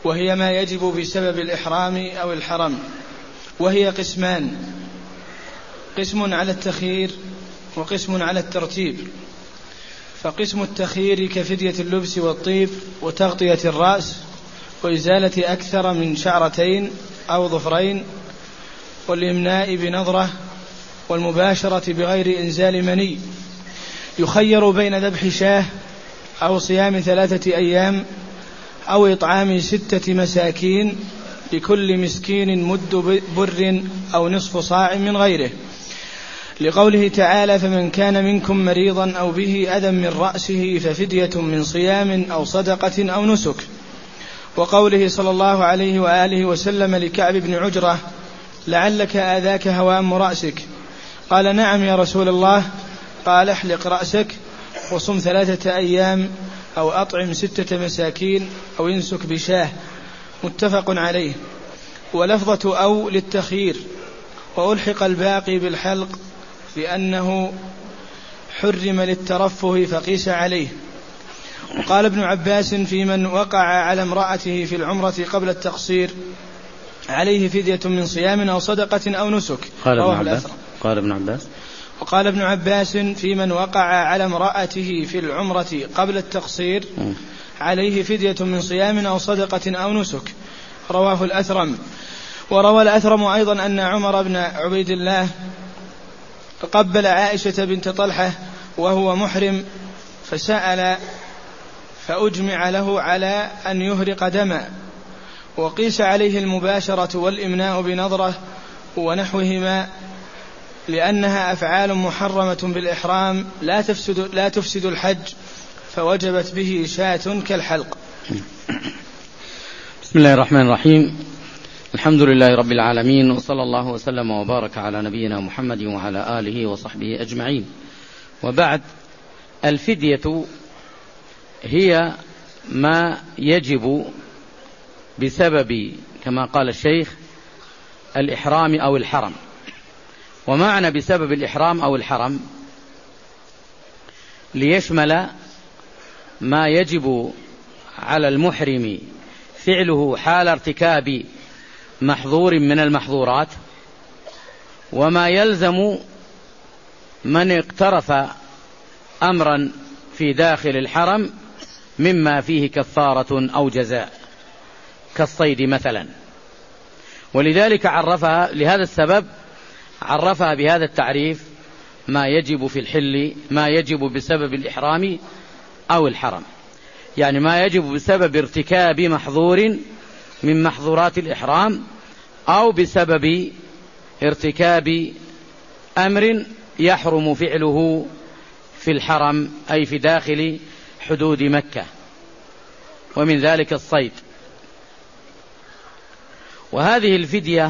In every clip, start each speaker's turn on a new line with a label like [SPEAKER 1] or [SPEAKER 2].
[SPEAKER 1] وهي ما يجب بسبب الإحرام أو الحرم، وهي قسمان: قسم على التخيير وقسم على الترتيب. فقسم التخيير كفدية اللبس والطيب وتغطية الرأس وإزالة أكثر من شعرتين أو ظفرين والإمناء بنظرة والمباشرة بغير إنزال مني. يخير بين ذبح شاه أو صيام 3 أيام أو إطعام 6 مساكين لكل مسكين مد بر أو نصف صاع من غيره، لقوله تعالى: فمن كان منكم مريضا أو به أذى من رأسه ففدية من صيام أو صدقة أو نسك. وقوله صلى الله عليه وآله وسلم لكعب بن عجرة: لعلك آذاك هوام رأسك. قال: نعم يا رسول الله. قال: احلق رأسك وصم 3 أيام أو أطعم 6 مساكين أو انسك بشاه. متفق عليه. ولفظة أو للتخيير، وألحق الباقي بالحلق لأنه حرم للترفه فقيس عليه. وقال ابن عباس في من وقع على امرأته في العمرة قبل التقصير عليه فدية من صيام أو صدقة أو نسك. وقال ابن عباس في من وقع على امرأته في العمرة قبل التقصير عليه فدية من صيام أو صدقة أو نسك. رواه الأثرم. وروى الأثرم أيضا أن عمر بن عبيد الله قبل عائشة بنت طلحة وهو محرم فسأل فأجمع له على أن يهرق دما، وقيس عليه المباشرة والإمناء بنظرة ونحوهما، لأنها أفعال محرمة بالإحرام لا تفسد الحج، فوجبت به شاة كالحلق.
[SPEAKER 2] بسم الله الرحمن الرحيم. الحمد لله رب العالمين، وصلى الله وسلم وبارك على نبينا محمد وعلى آله وصحبه أجمعين. وبعد، الفدية هي ما يجب بسبب كما قال الشيخ الإحرام أو الحرم. ومعنى بسبب الإحرام أو الحرم ليشمل ما يجب على المحرم فعله حال ارتكاب محظور من المحظورات، وما يلزم من اقترف أمرا في داخل الحرم مما فيه كفارة أو جزاء كالصيد مثلا. ولذلك لهذا السبب عرفها بهذا التعريف: ما يجب في الحل، ما يجب بسبب الإحرام أو الحرم، يعني ما يجب بسبب ارتكاب محظور من محظورات الإحرام أو بسبب ارتكاب أمر يحرم فعله في الحرم أي في داخل حدود مكة، ومن ذلك الصيد. وهذه الفدية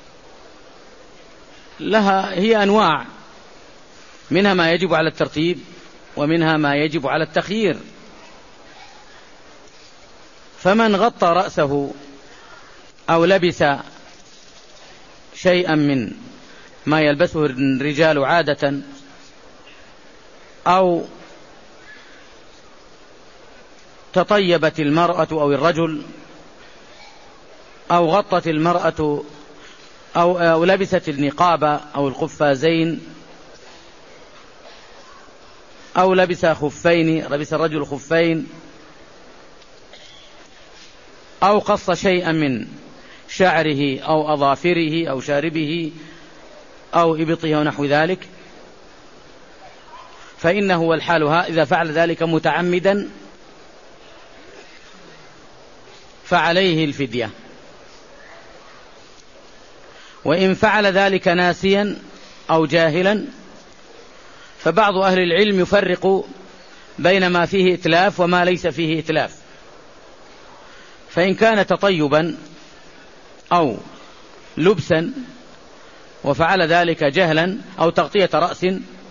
[SPEAKER 2] هي أنواع، منها ما يجب على الترتيب ومنها ما يجب على التخيير. فمن غطى رأسه أو لبس شيئا من ما يلبسه الرجال عادة، أو تطيبت المرأة أو الرجل، أو غطت المرأة أو لبست النقاب أو القفازين، أو لبس الرجل خفين، أو قص شيئا من شعره أو أظافره أو شاربه أو إبطه ونحو ذلك، فإنه والحالها إذا فعل ذلك متعمدا فعليه الفدية. وإن فعل ذلك ناسيا أو جاهلا فبعض أهل العلم يفرق بين ما فيه إتلاف وما ليس فيه إتلاف. فإن كان تطيبا أو لبسا وفعل ذلك جهلا، أو تغطية رأس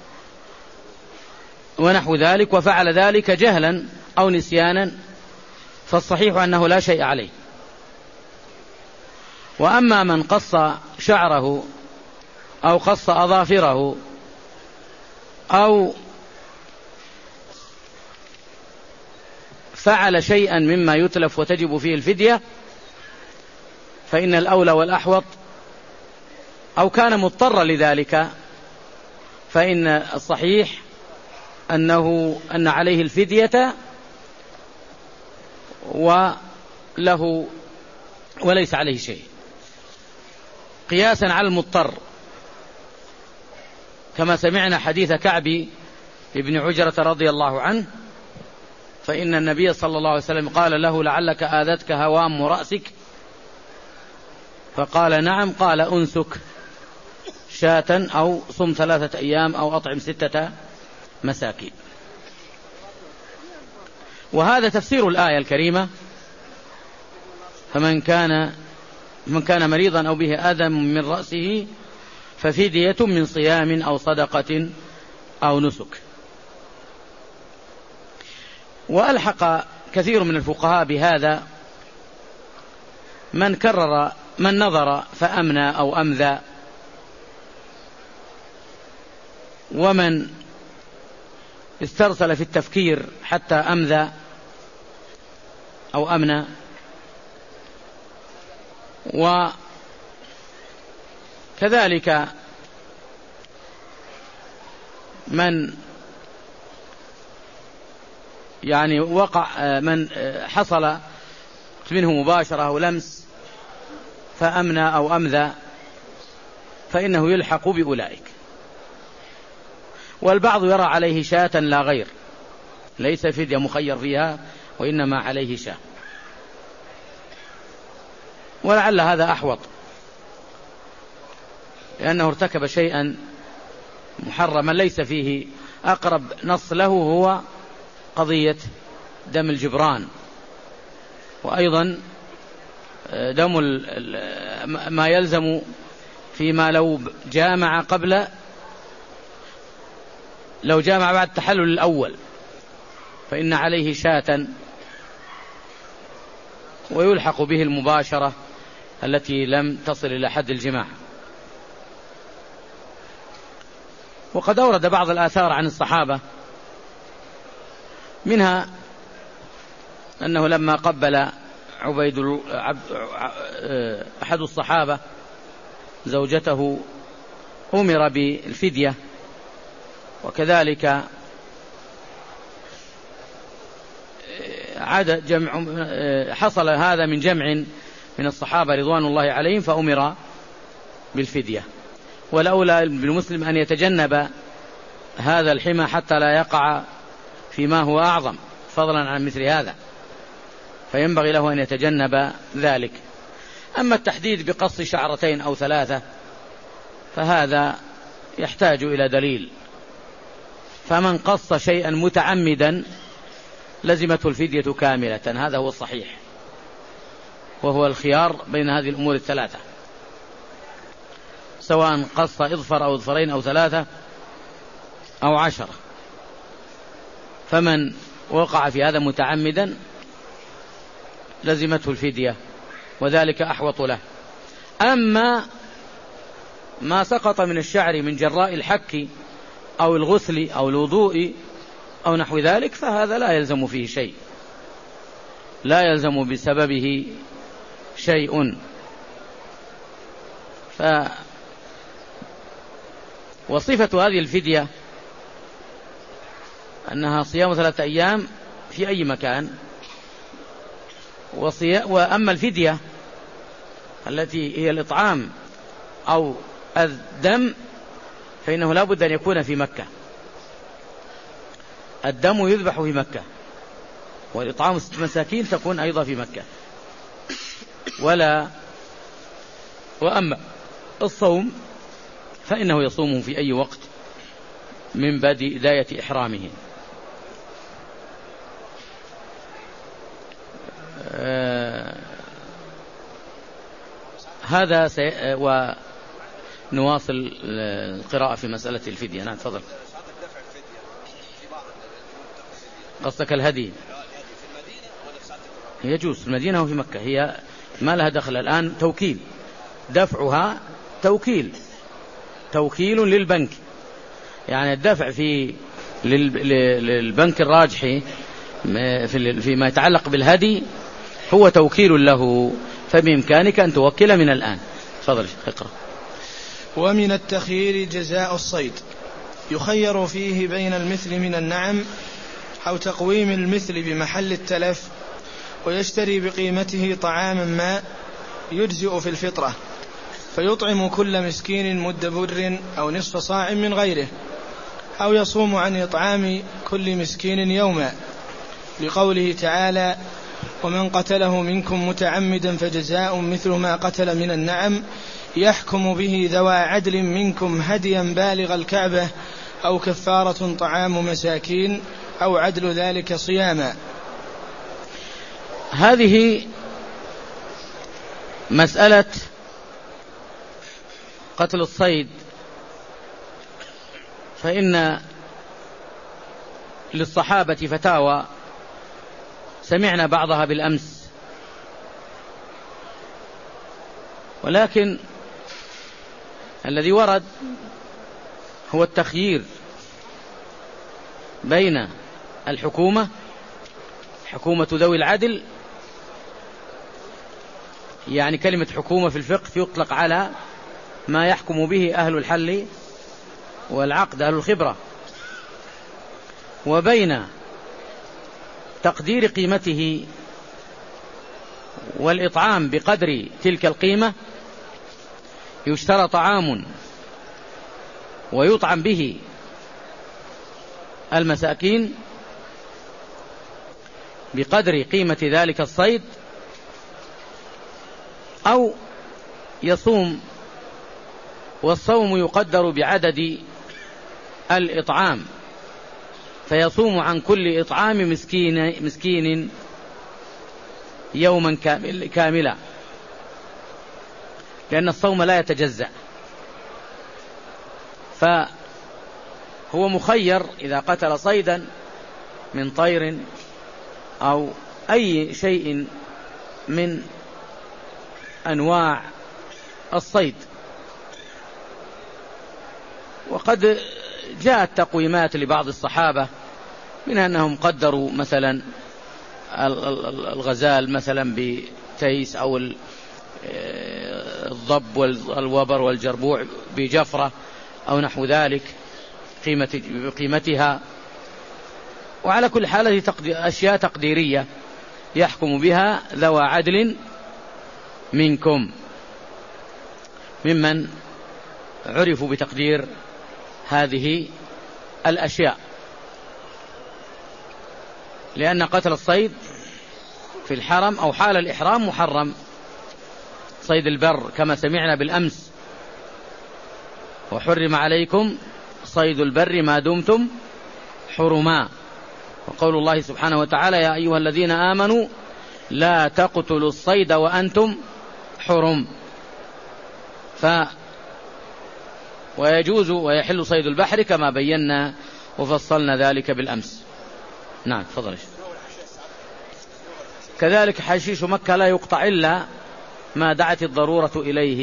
[SPEAKER 2] ونحو ذلك وفعل ذلك جهلا أو نسيانا، فالصحيح أنه لا شيء عليه. وأما من قص شعره أو قص أظافره أو فعل شيئا مما يتلف وتجب فيه الفدية، فإن الأولى والأحوط، أو كان مضطرا لذلك، فإن الصحيح أن عليه الفدية وليس عليه شيء، قياسا على المضطر، كما سمعنا حديث كعب بن عجرة رضي الله عنه، فإن النبي صلى الله عليه وسلم قال له: لعلك آذتك هوام رأسك؟ فقال: نعم. قال: أنسك شاة أو صم 3 أيام أو أطعم 6 مساكين. وهذا تفسير الآية الكريمة: فمن كان مريضا أو به أذى من رأسه ففدية من صيام أو صدقة أو نسك. وألحق كثير من الفقهاء بهذا من نظر فأمنى أو أمذى، ومن استرسل في التفكير حتى أمذى أو أمنى، وكذلك من من حصل منه مباشرة أو لمس فأمنى أو أمذى، فإنه يلحق بأولئك. والبعض يرى عليه شاة لا غير، ليس فدية مخير فيها، وإنما عليه شاة، ولعل هذا أحوط، لأنه ارتكب شيئا محرما ليس فيه. أقرب نص له هو قضية دم الجبران، وأيضا دم ما يلزم فيما لو جامع بعد التحلل الأول فإن عليه شاة، ويلحق به المباشرة التي لم تصل إلى حد الجماع. وقد أورد بعض الآثار عن الصحابة، منها أنه لما قبل أحد الصحابة زوجته أمر بالفدية، وكذلك حصل هذا من جمع من الصحابة رضوان الله عليهم فأمر بالفدية. والأولى بالمسلم أن يتجنب هذا الحمى حتى لا يقع فيما هو أعظم فضلا عن مثل هذا، فينبغي له أن يتجنب ذلك. أما التحديد بقص 2 أو 3 فهذا يحتاج إلى دليل، فمن قص شيئا متعمدا لزمته الفدية كاملة، هذا هو الصحيح، وهو الخيار بين هذه الأمور ال3، سواء قص إظفر أو إظفرين أو 3 أو 10. فمن وقع في هذا متعمدا لزمته الفدية، وذلك أحوط له. أما ما سقط من الشعر من جراء الحك أو الغسل أو الوضوء أو نحو ذلك فهذا لا يلزم فيه شيء، لا يلزم بسببه شيء. وصفة هذه الفدية أنها صيام 3 أيام في أي مكان، وأما الفدية التي هي الإطعام أو الدم فإنه لا بد أن يكون في مكة. الدم يذبح في مكة، والإطعام 6 مساكين تكون أيضا في مكة. وأما الصوم فإنه يصومه في أي وقت من بداية إحرامه. هذا ونواصل القراءة في مسألة الفدية. نعم تفضل. قصدك الهدي يجوز في المدينة وفي مكة، هي ما لها دخل الآن، توكيل، دفعها توكيل للبنك، يعني الدفع للبنك الراجحي فيما يتعلق بالهدي هو توكيل له فبإمكانك أن توكل من الآن. تفضل اقرأ.
[SPEAKER 1] ومن التخيير جزاء الصيد، يخير فيه بين المثل من النعم أو تقويم المثل بمحل التلف، ويشتري بقيمته طعاما ما يجزئ في الفطرة، فيطعم كل مسكين مد بر أو نصف صاع من غيره، أو يصوم عن إطعام كل مسكين يوما، لقوله تعالى: ومن قتله منكم متعمدا فجزاء مثل ما قتل من النعم يحكم به ذوى عدل منكم هديا بالغ الكعبة أو كفارة طعام مساكين أو عدل ذلك صياما.
[SPEAKER 2] هذه مسألة قتل الصيد، فإن للصحابة فتاوى سمعنا بعضها بالأمس، ولكن الذي ورد هو التخيير بين الحكومة، حكومة ذوي العدل، يعني كلمة حكومة في الفقه يطلق على ما يحكم به أهل الحل والعقد، أهل الخبرة، وبين تقدير قيمته والإطعام بقدر تلك القيمة، يشترى طعام ويطعم به المساكين بقدر قيمة ذلك الصيد، أو يصوم والصوم يقدر بعدد الإطعام، فيصوم عن كل إطعام مسكين يوما كاملا، لأن الصوم لا يتجزأ، فهو مخير إذا قتل صيدا من طير أو أي شيء من أنواع الصيد. وقد جاءت تقويمات لبعض الصحابة من أنهم قدروا مثلا الغزال مثلا بتيس، أو الضب والوبر والجربوع بجفرة أو نحو ذلك بقيمتها. وعلى كل حال هذه أشياء تقديرية يحكم بها ذوى عدل منكم ممن عرفوا بتقدير هذه الأشياء، لأن قتل الصيد في الحرم أو حال الإحرام محرم، صيد البر كما سمعنا بالأمس: وحرم عليكم صيد البر ما دمتم حرما. وقول الله سبحانه وتعالى: يا أيها الذين آمنوا لا تقتلوا الصيد وأنتم حرم. ويجوز ويحل صيد البحر كما بينا وفصلنا ذلك بالأمس. نعم تفضل. كذلك حشيش مكة لا يقطع إلا ما دعت الضرورة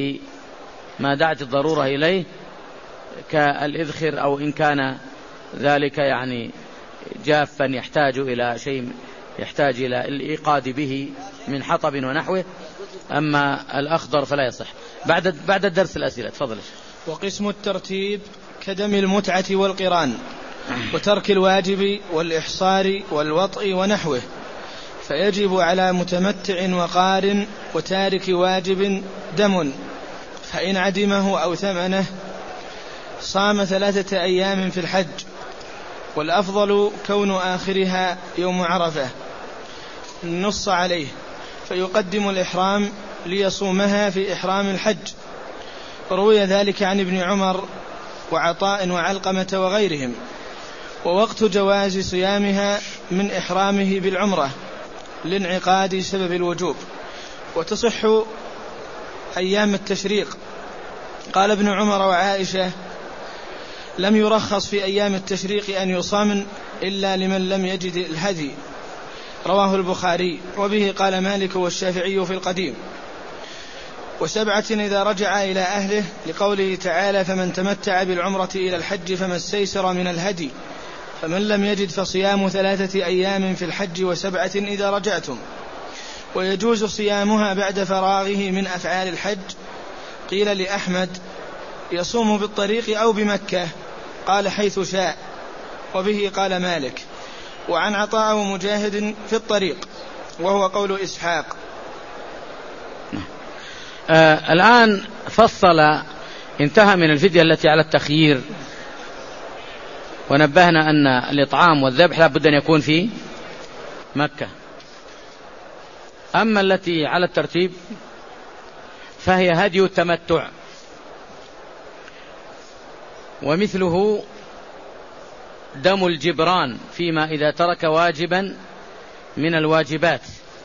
[SPEAKER 2] إليه كالإذخر، أو إن كان ذلك يعني جافا يحتاج إلى شيء، يحتاج إلى الإيقاد به من حطب ونحوه، أما الأخضر فلا يصح. بعد الدرس الأسئلة تفضل.
[SPEAKER 1] وقسم الترتيب كدم المتعة والقران وترك الواجب والإحصار والوطء ونحوه، فيجب على متمتع وقارن وتارك واجب دم، فإن عدمه أو ثمنه صام 3 أيام في الحج، والأفضل كون آخرها يوم عرفة، نص عليه، فيقدم الإحرام ليصومها في إحرام الحج. وروي ذلك عن ابن عمر وعطاء وعلقمة وغيرهم. ووقت جواز صيامها من إحرامه بالعمرة لانعقاد سبب الوجوب، وتصح أيام التشريق. قال ابن عمر وعائشة: لم يرخص في أيام التشريق أن يصام إلا لمن لم يجد الهدي، رواه البخاري. وبه قال مالك والشافعي في القديم. 7 إذا رجع إلى أهله، لقوله تعالى: فمن تمتع بالعمرة إلى الحج فما استيسر من الهدي، فمن لم يجد فصيام 3 أيام في الحج و7 إذا رجعتم. ويجوز صيامها بعد فراغه من أفعال الحج. قيل لأحمد: يصوم بالطريق أو بمكة؟ قال: حيث شاء. وبه قال مالك. وعن عطاء ومجاهد في الطريق، وهو قول إسحاق.
[SPEAKER 2] الآن فصل، انتهى من الفدية التي على التخيير، ونبهنا أن الإطعام والذبح لا بد أن يكون في مكة. أما التي على الترتيب فهي هدي التمتع، ومثله دم الجبران فيما إذا ترك واجبا من الواجبات،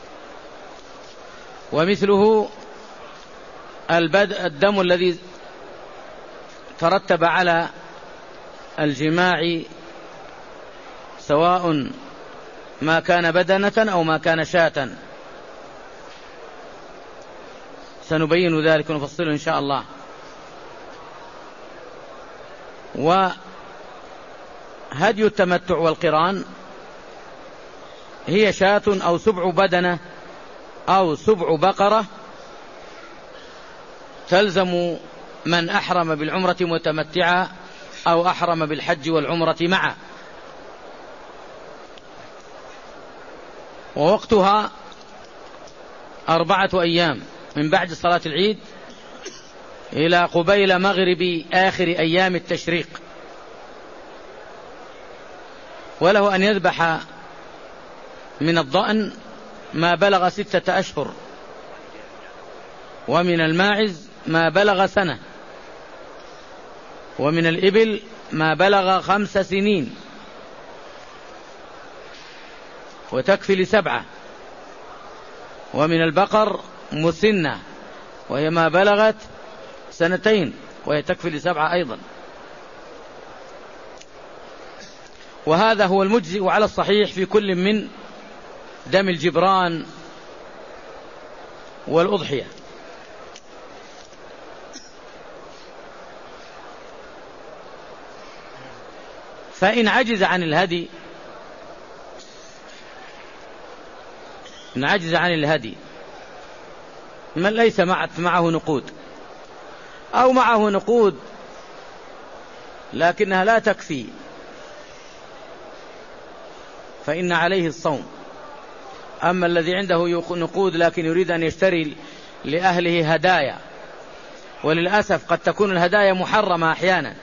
[SPEAKER 2] ومثله الدم الذي ترتب على الجماع، سواء ما كان بدنة أو ما كان شاة. سنبين ذلك ونفصله إن شاء الله. وهدي التمتع والقران هي شاة أو سبع بدنة أو سبع بقرة تلزم من أحرم بالعمرة متمتعا أو أحرم بالحج والعمرة معا. ووقتها 4 أيام من بعد صلاة العيد إلى قبيل مغرب آخر أيام التشريق. وله أن يذبح من الضأن ما بلغ 6 أشهر، ومن الماعز ما بلغ سنة، ومن الإبل ما بلغ 5 سنين، وتكفي ل7، ومن البقر مسنة وهي ما بلغت 2 وهي تكفي ل7 أيضا. وهذا هو المجزئ على الصحيح في كل من دم الجبران والأضحية. فإن عجز عن الهدي، من ليس معه نقود أو معه نقود لكنها لا تكفي، فإن عليه الصوم. أما الذي عنده نقود لكن يريد أن يشتري لأهله هدايا، وللأسف قد تكون الهدايا محرمة أحيانا،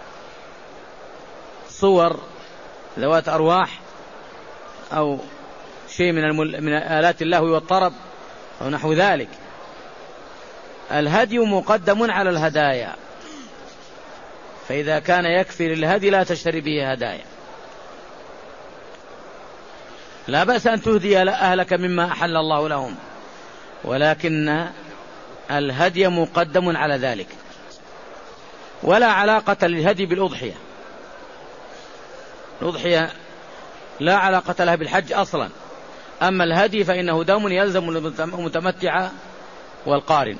[SPEAKER 2] صور ذوات أرواح أو شيء من آلات اللهو والطرب أو نحو ذلك، الهدي مقدم على الهدايا، فإذا كان يكفي للهدي لا تشتري به هدايا. لا بأس أن تهدي أهلك مما أحل الله لهم، ولكن الهدي مقدم على ذلك. ولا علاقة للهدي بالأضحية، الأضحية لا علاقة لها بالحج أصلا. أما الهدي فإنه دم يلزم المتمتع والقارن.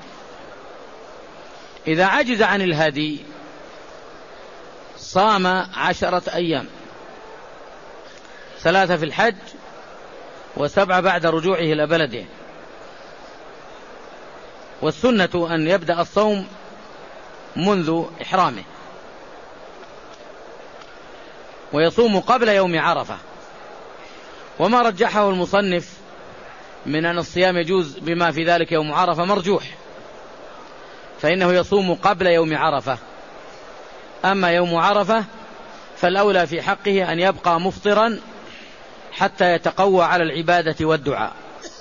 [SPEAKER 2] إذا عجز عن الهدي صام 10 أيام، 3 في الحج و7 بعد رجوعه إلى بلده. والسنة أن يبدأ الصوم منذ إحرامه، ويصوم قبل يوم عرفة. وما رجحه المصنف من أن الصيام يجوز بما في ذلك يوم عرفة مرجوح، فإنه يصوم قبل يوم عرفة. أما يوم عرفة فالأولى في حقه أن يبقى مفطرا حتى يتقوى على العبادة والدعاء.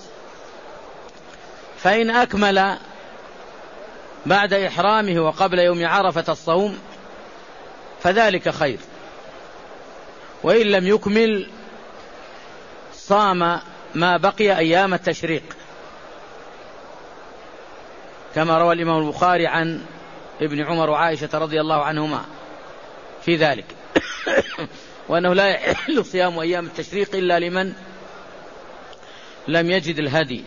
[SPEAKER 2] فإن أكمل بعد إحرامه وقبل يوم عرفة الصوم فذلك خير، وإن لم يكمل صام ما بقي أيام التشريق، كما روى الإمام البخاري عن ابن عمر وعائشة رضي الله عنهما في ذلك وأنه لا يحل صيام أيام التشريق إلا لمن لم يجد الهدي.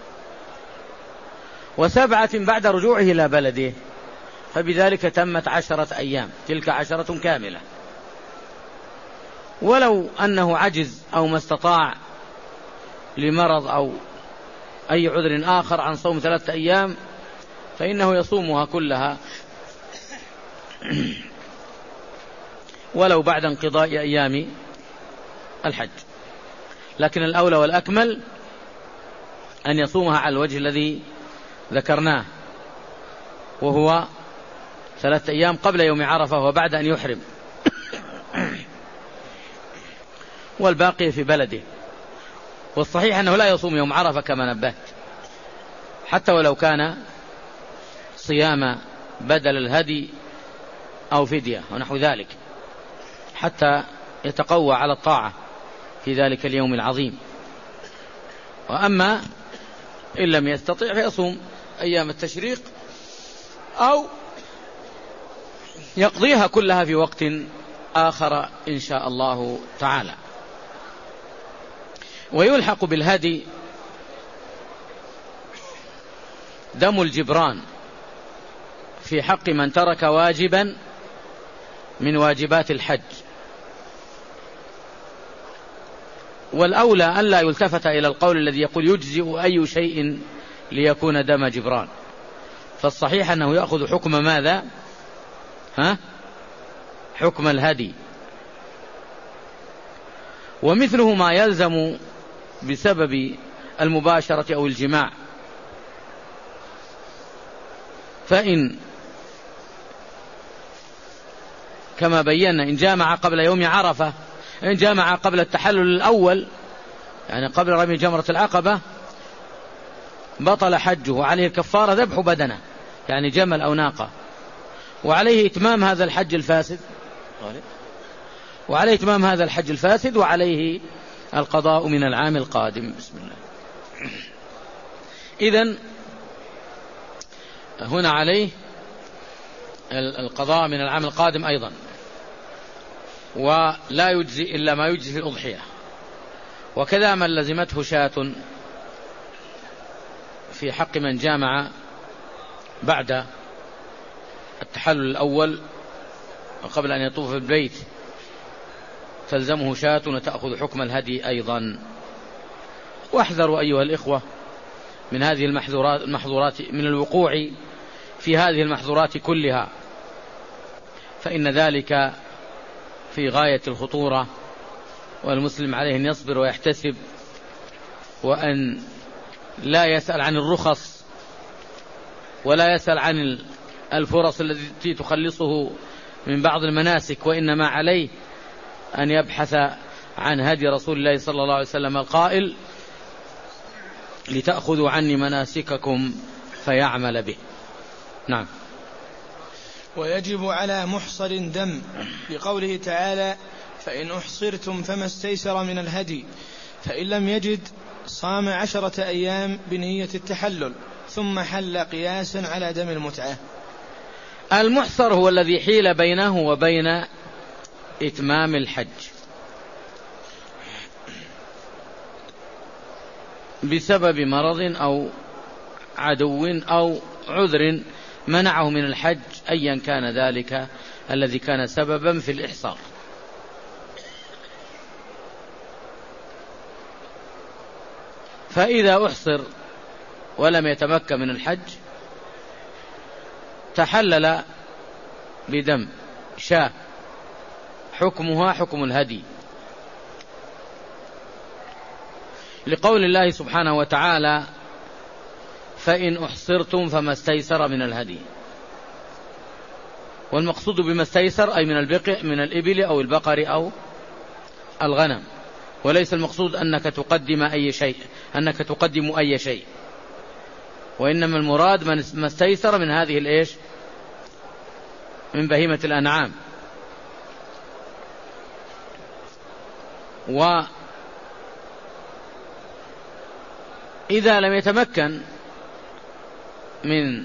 [SPEAKER 2] 7 بعد رجوعه إلى بلده، فبذلك تمت 10 أيام، تلك 10 كاملة. ولو أنه عجز أو ما استطاع لمرض أو أي عذر آخر عن صوم 3 أيام فإنه يصومها كلها ولو بعد انقضاء أيام الحج، لكن الأولى والأكمل أن يصومها على الوجه الذي ذكرناه، وهو 3 أيام قبل يوم عرفة وبعد أن يحرم، والباقي في بلده. والصحيح أنه لا يصوم يوم عرفة كما نبهت، حتى ولو كان صيام بدل الهدي أو فدية ونحو ذلك، حتى يتقوى على الطاعة في ذلك اليوم العظيم. وأما إن لم يستطع فيصوم أيام التشريق أو يقضيها كلها في وقت آخر إن شاء الله تعالى. ويلحق بالهدي دم الجبران في حق من ترك واجبا من واجبات الحج، والأولى أن لا يلتفت إلى القول الذي يقول يجزئ أي شيء ليكون دم جبران، فالصحيح أنه يأخذ حكم ماذا؟ حكم الهدي. ومثله ما يلزم بسبب المباشرة أو الجماع، فإن كما بينا إن جامع قبل يوم عرفة، إن جامع قبل التحلل الأول يعني قبل رمي جمرة العقبة بطل حجه، وعليه الكفارة ذبح بدنه يعني جمل أو ناقة، وعليه إتمام هذا الحج الفاسد، وعليه القضاء من العام القادم. بسم الله. إذن هنا عليه القضاء من العام القادم أيضا، ولا يجزي إلا ما يجزي في الأضحية. وكذا من لزمته شاة في حق من جامع بعد التحلل الأول وقبل أن يطوف بالبيت تلزمه شاة وتأخذ حكم الهدي أيضا. واحذروا أيها الإخوة من هذه المحظورات، من الوقوع في هذه المحظورات كلها، فإن ذلك في غاية الخطورة، والمسلم عليه أن يصبر ويحتسب، وأن لا يسأل عن الرخص ولا يسأل عن الفرص التي تخلصه من بعض المناسك، وإنما عليه أن يبحث عن هدي رسول الله صلى الله عليه وسلم القائل لتأخذوا عني مناسككم فيعمل به. نعم.
[SPEAKER 1] ويجب على محصر دم لقوله تعالى فإن أحصرتم فما استيسر من الهدي، فإن لم يجد صام 10 أيام بنية التحلل ثم حل قياسا على دم المتعة.
[SPEAKER 2] المحصر هو الذي حيل بينه وبين إتمام الحج بسبب مرض أو عدو أو عذر منعه من الحج، أيا كان ذلك الذي كان سببا في الإحصار. فإذا أحصر ولم يتمكن من الحج تحلل بدم شاة حكمها حكم الهدي، لقول الله سبحانه وتعالى فإن أحصرتم فما استيسر من الهدي. والمقصود بما استيسر أي من الإبل أو البقر أو الغنم، وليس المقصود أنك تقدم أي شيء، وإنما المراد ما استيسر من هذه الإيش من بهيمة الأنعام. وإذا لم يتمكن من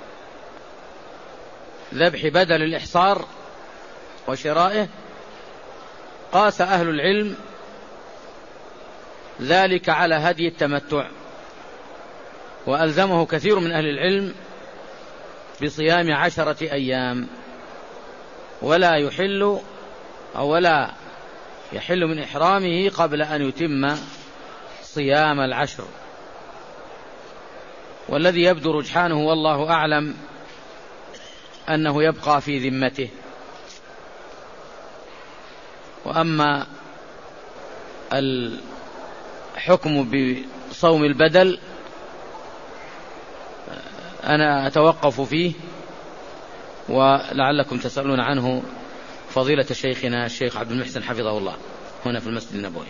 [SPEAKER 2] ذبح بدل الإحصار وشرائه قاس أهل العلم ذلك على هدي التمتع، وألزمه كثير من أهل العلم بصيام 10 أيام، ولا يحل من إحرامه قبل أن يتم صيام 10. والذي يبدو رجحانه والله أعلم أنه يبقى في ذمته. وأما الحكم بصوم البدل أنا أتوقف فيه، ولعلكم تسألون عنه فضيلة شيخنا الشيخ عبد المحسن حفظه الله هنا في المسجد النبوي،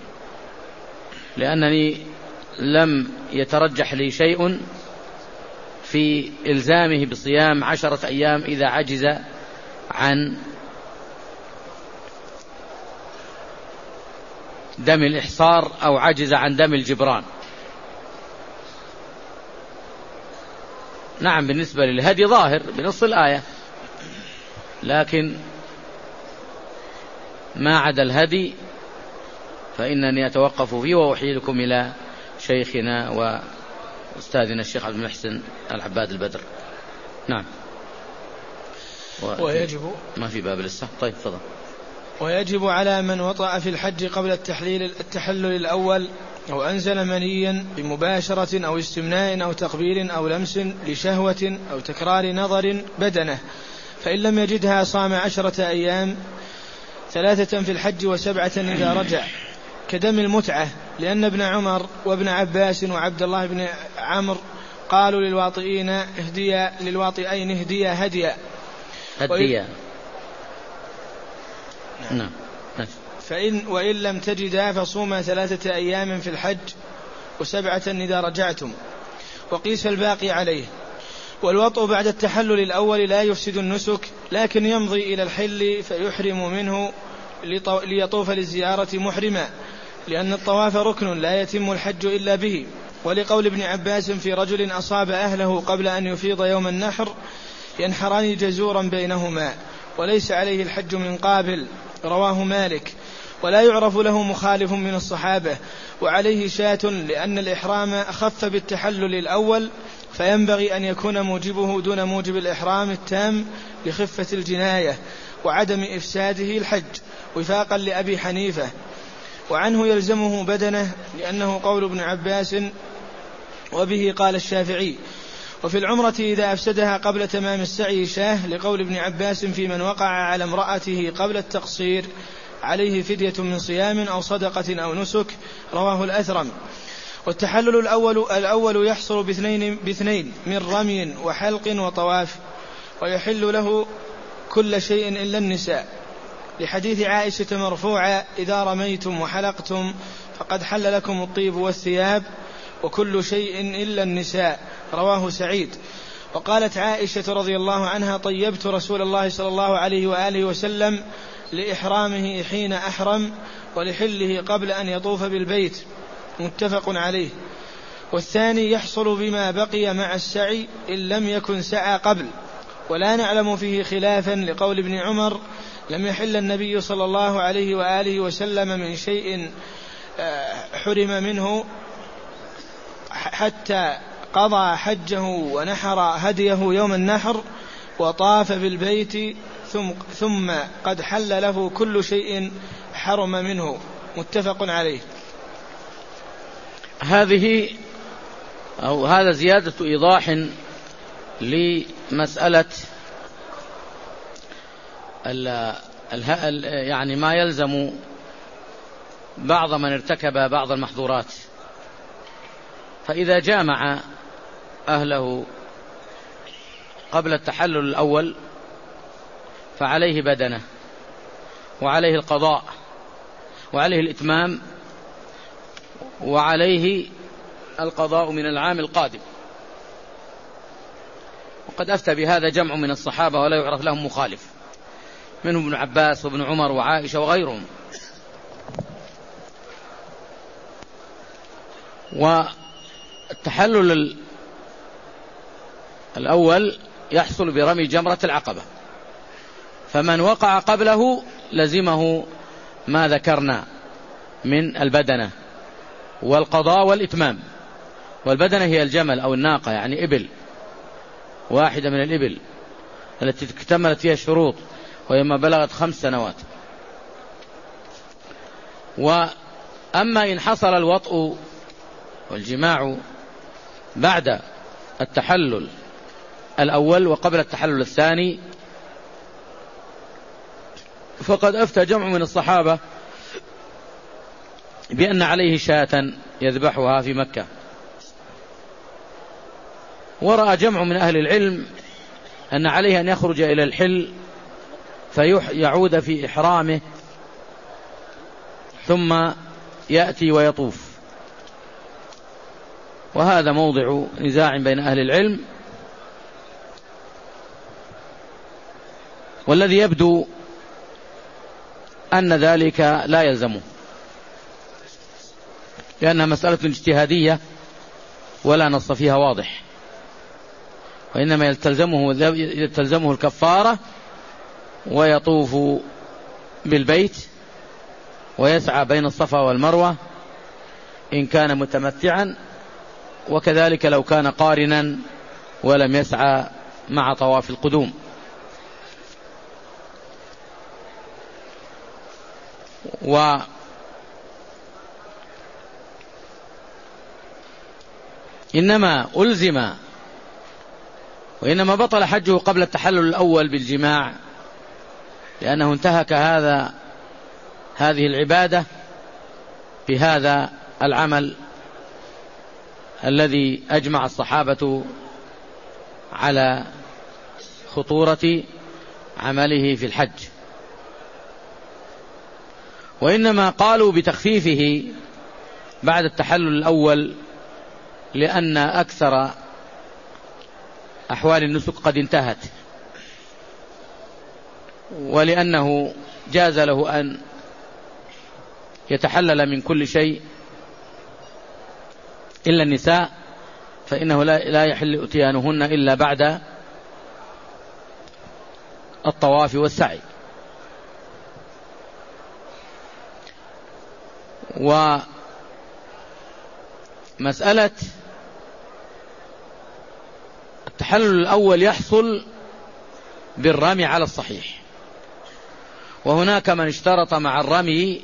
[SPEAKER 2] لأنني لم يترجح لي شيء في إلزامه بصيام 10 أيام إذا عجز عن دم الإحصار أو عجز عن دم الجبران. نعم بالنسبة للهدي ظاهر بنص الآية، لكن ما عدا الهدي فإنني أتوقف فيه وأحيلكم إلى شيخنا وأستاذنا الشيخ عبد المحسن العباد البدر. نعم.
[SPEAKER 1] ويجب
[SPEAKER 2] ما في باب لسه. طيب تفضل.
[SPEAKER 1] ويجب على من وطأ في الحج قبل التحلل الأول أو أنزل منيا بمباشرة أو استمناء أو تقبيل أو لمس لشهوة أو تكرار نظر بدنه، فإن لم يجدها صام 10 أيام، 3 في الحج و7 إذا رجع، كدم المتعة، لأن ابن عمر وابن عباس وعبد الله بن عمرو قالوا للواطئين اهديا هديا.
[SPEAKER 2] نعم.
[SPEAKER 1] وإن لم تجدا فصوما 3 أيام في الحج و7 إذا رجعتم، وقيس الباقي عليه. والوطء بعد التحلل الأول لا يفسد النسك، لكن يمضي إلى الحل فيحرم منه ليطوف للزيارة محرما، لأن الطواف ركن لا يتم الحج إلا به. ولقول ابن عباس في رجل أصاب أهله قبل أن يفيض يوم النحر ينحران جزورا بينهما وليس عليه الحج من قابل، رواه مالك. ولا يعرف له مخالف من الصحابة، وعليه شاة، لأن الإحرام أخف بالتحلل الأول، فينبغي أن يكون موجبه دون موجب الإحرام التام لخفة الجناية وعدم إفساده الحج، وفاقا لأبي حنيفة. وعنه يلزمه بدنه، لأنه قول ابن عباس، وبه قال الشافعي. وفي العمرة إذا أفسدها قبل تمام السعي شاه، لقول ابن عباس في من وقع على امرأته قبل التقصير عليه فدية من صيام أو صدقة أو نسك، رواه الأثرم. والتحلل الأول يحصل باثنين من رمي وحلق وطواف، ويحل له كل شيء إلا النساء، لحديث عائشة مرفوعا: إذا رميتم وحلقتم فقد حل لكم الطيب والثياب وكل شيء إلا النساء، رواه سعيد. وقالت عائشة رضي الله عنها: طيبت رسول الله صلى الله عليه وآله وسلم لإحرامه حين أحرم ولحله قبل أن يطوف بالبيت، متفق عليه. والثاني يحصل بما بقي مع السعي إن لم يكن سعى قبل، ولا نعلم فيه خلافا، لقول ابن عمر: لم يحل النبي صلى الله عليه وآله وسلم من شيء حرم منه حتى قضى حجه ونحر هديه يوم النحر وطاف بالبيت ثم قد حل له كل شيء حرم منه، متفق عليه.
[SPEAKER 2] هذا زيادة إيضاح لمسألة يعني ما يلزم بعض من ارتكب بعض المحظورات. فإذا جامع أهله قبل التحلل الأول فعليه بدنه، وعليه القضاء، وعليه الإتمام، وعليه القضاء من العام القادم. وقد أفتى بهذا جمع من الصحابة ولا يعرف لهم مخالف، منهم ابن عباس وابن عمر وعائشة وغيرهم. والتحلل الأول يحصل برمي جمرة العقبة، فمن وقع قبله لزمه ما ذكرنا من البدنة والقضاء والإتمام. والبدنة هي الجمل أو الناقة، يعني إبل، واحدة من الإبل التي اكتملت فيها الشروط، وهي ما بلغت 5 سنوات. وأما إن حصل الوطء والجماع بعد التحلل الأول وقبل التحلل الثاني، فقد أفتى جمع من الصحابة بأن عليه شاة يذبحها في مكة، ورأى جمع من أهل العلم أن عليه أن يخرج إلى الحل فيعود في إحرامه ثم يأتي ويطوف، وهذا موضع نزاع بين أهل العلم، والذي يبدو أن ذلك لا يلزمه، لأنها مسألة اجتهادية ولا نص فيها واضح، وإنما يلتزمه الكفارة ويطوف بالبيت ويسعى بين الصفا والمروة إن كان متمتعا، وكذلك لو كان قارنا ولم يسعى مع طواف القدوم. وإنما ألزم وإنما بطل حجه قبل التحلل الأول بالجماع، لأنه انتهك هذه العبادة بهذا العمل الذي أجمع الصحابة على خطورة عمله في الحج. وإنما قالوا بتخفيفه بعد التحلل الأول لأن أكثر أحوال النسك قد انتهت، ولأنه جاز له أن يتحلل من كل شيء إلا النساء، فإنه لا يحل اتيانهن إلا بعد الطواف والسعي. ومسألة التحلل الأول يحصل بالرمي على الصحيح، وهناك من اشترط مع الرمي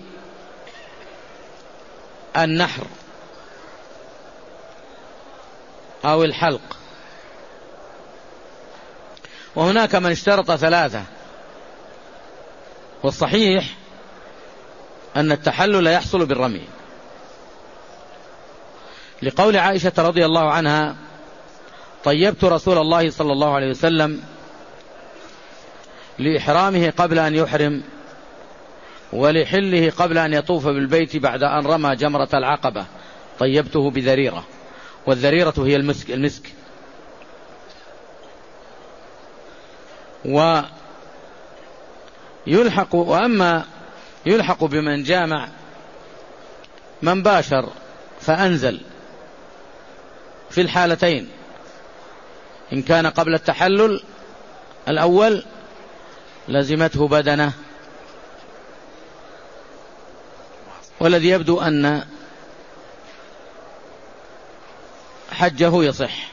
[SPEAKER 2] النحر أو الحلق، وهناك من اشترط 3، والصحيح أن التحلل يحصل بالرمي، لقول عائشة رضي الله عنها: طيبت رسول الله صلى الله عليه وسلم لإحرامه قبل أن يحرم، ولحله قبل أن يطوف بالبيت بعد أن رمى جمرة العقبة، طيبته بذريرة، والذريرة هي المسك. وأما يلحق بمن جامع من باشر فأنزل في الحالتين، إن كان قبل التحلل الأول لزمته بدنه، والذي يبدو أن حجه يصح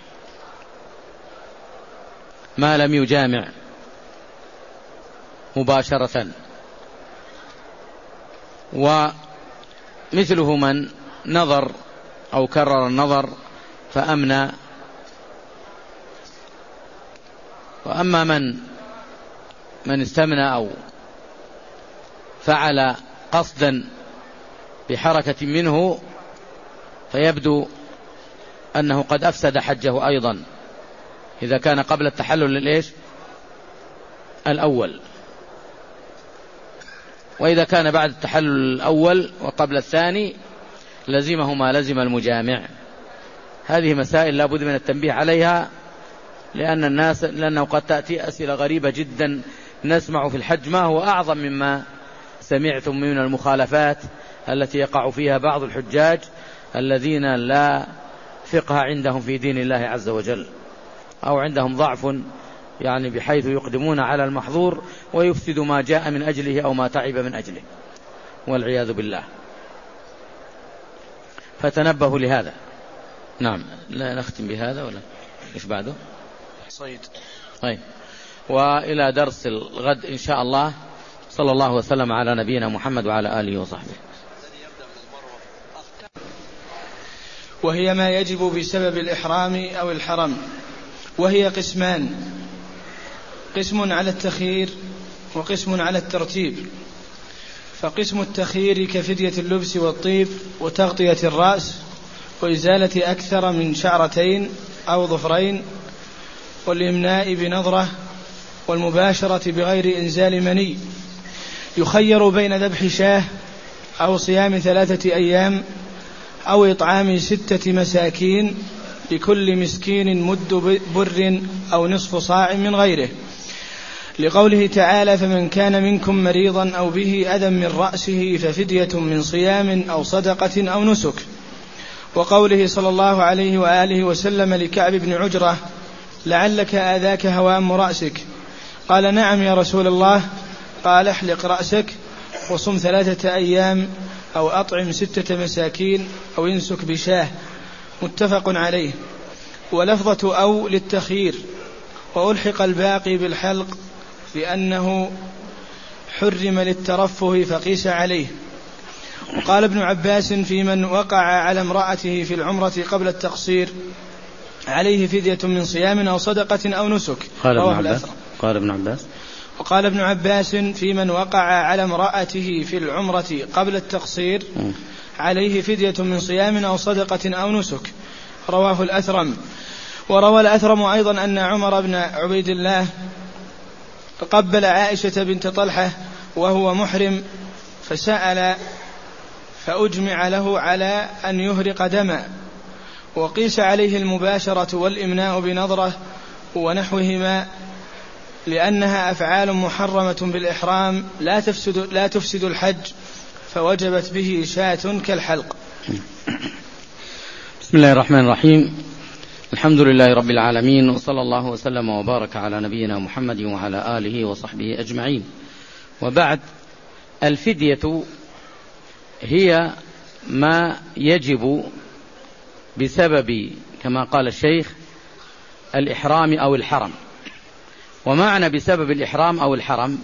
[SPEAKER 2] ما لم يجامع مباشرة. ومثله من نظر أو كرر النظر فأمنى. وأما من استمنى أو فعل قصدا بحركة منه فيبدو أنه قد أفسد حجه أيضا إذا كان قبل التحلل الأول، وإذا كان بعد التحلل الأول وقبل الثاني لزمه ما لزم المجامع. هذه مسائل لا بد من التنبيه عليها، لأنه قد تأتي أسئلة غريبة جدا نسمع في الحج ما هو أعظم مما سمعتم من المخالفات التي يقع فيها بعض الحجاج الذين لا فقه عندهم في دين الله عز وجل، أو عندهم ضعف يعني بحيث يقدمون على المحظور ويفسد ما جاء من أجله أو ما تعب من أجله، والعياذ بالله. فتنبهوا لهذا. نعم، لا نختم بهذا ولا إيش بعده؟
[SPEAKER 1] صيد.
[SPEAKER 2] طيب، وإلى درس الغد إن شاء الله. صلى الله وسلم على نبينا محمد وعلى آله وصحبه.
[SPEAKER 1] وهي ما يجب بسبب الإحرام أو الحرم. وهي قسمان: قسم على التخيير وقسم على الترتيب. فقسم التخيير كفدية اللبس والطيب وتغطية الرأس وإزالة أكثر من شعرتين أو ظفرين والإمناء بنظرة والمباشرة بغير إنزال مني. يخير بين ذبح شاه أو صيام 3 أيام أو إطعام 6 مساكين لكل مسكين مد بر أو نصف صاع من غيره، لقوله تعالى: فمن كان منكم مريضا أو به أذى من رأسه ففدية من صيام أو صدقة أو نسك. وقوله صلى الله عليه وآله وسلم لكعب بن عجرة: لعلك آذاك هوام رأسك. قال: نعم يا رسول الله. قال: احلق رأسك وصم 3 أيام أو أطعم 6 مساكين أو انسك بشاه. متفق عليه. ولفظة أو للتخيير، وألحق الباقي بالحلق لأنه حرم للترفه فقيس عليه. وقال ابن عباس في من وقع على امرأته في العمرة قبل التقصير عليه فدية من صيام أو صدقة أو نسك.
[SPEAKER 2] قال ابن عباس
[SPEAKER 1] وقال ابن عباس في من وقع على امرأته في العمرة قبل التقصير عليه فدية من صيام أو صدقة أو نسك. رواه الأثرم. وروى الأثرم أيضا أن عمر بن عبيد الله قبل عائشة بنت طلحة وهو محرم فسأل فأجمع له على أن يهرق دما، وقيس عليه المباشرة والإمناء بنظرة ونحوهما لأنها أفعال محرمة بالإحرام لا تفسد الحج، فوجبت به شاة كالحلق.
[SPEAKER 2] بسم الله الرحمن الرحيم. الحمد لله رب العالمين، وصلى الله وسلم وبارك على نبينا محمد وعلى آله وصحبه أجمعين. وبعد، الفدية هي ما يجب بسبب كما قال الشيخ الإحرام أو الحرم. ومعنى بسبب الإحرام أو الحرم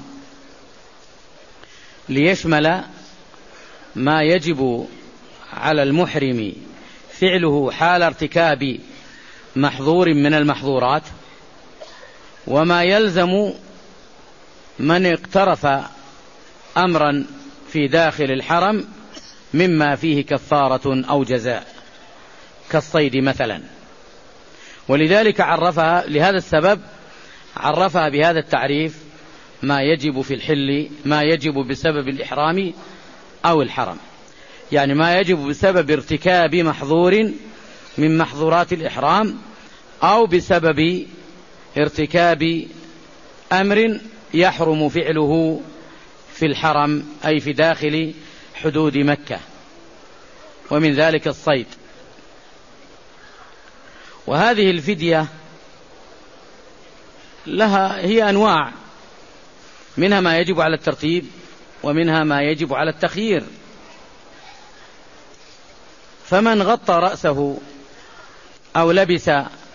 [SPEAKER 2] ليشمل ما يجب على المحرم فعله حال ارتكاب محظور من المحظورات، وما يلزم من اقترف أمرا في داخل الحرم مما فيه كفارة أو جزاء كالصيد مثلا. ولذلك لهذا السبب عرفها بهذا التعريف: ما يجب في الحل، ما يجب بسبب الإحرام أو الحرم، يعني ما يجب بسبب ارتكاب محظور من محظورات الإحرام أو بسبب ارتكاب أمر يحرم فعله في الحرم أي في داخل حدود مكة، ومن ذلك الصيد. وهذه الفدية هي أنواع، منها ما يجب على الترتيب ومنها ما يجب على التخيير. فمن غطى رأسه أو لبس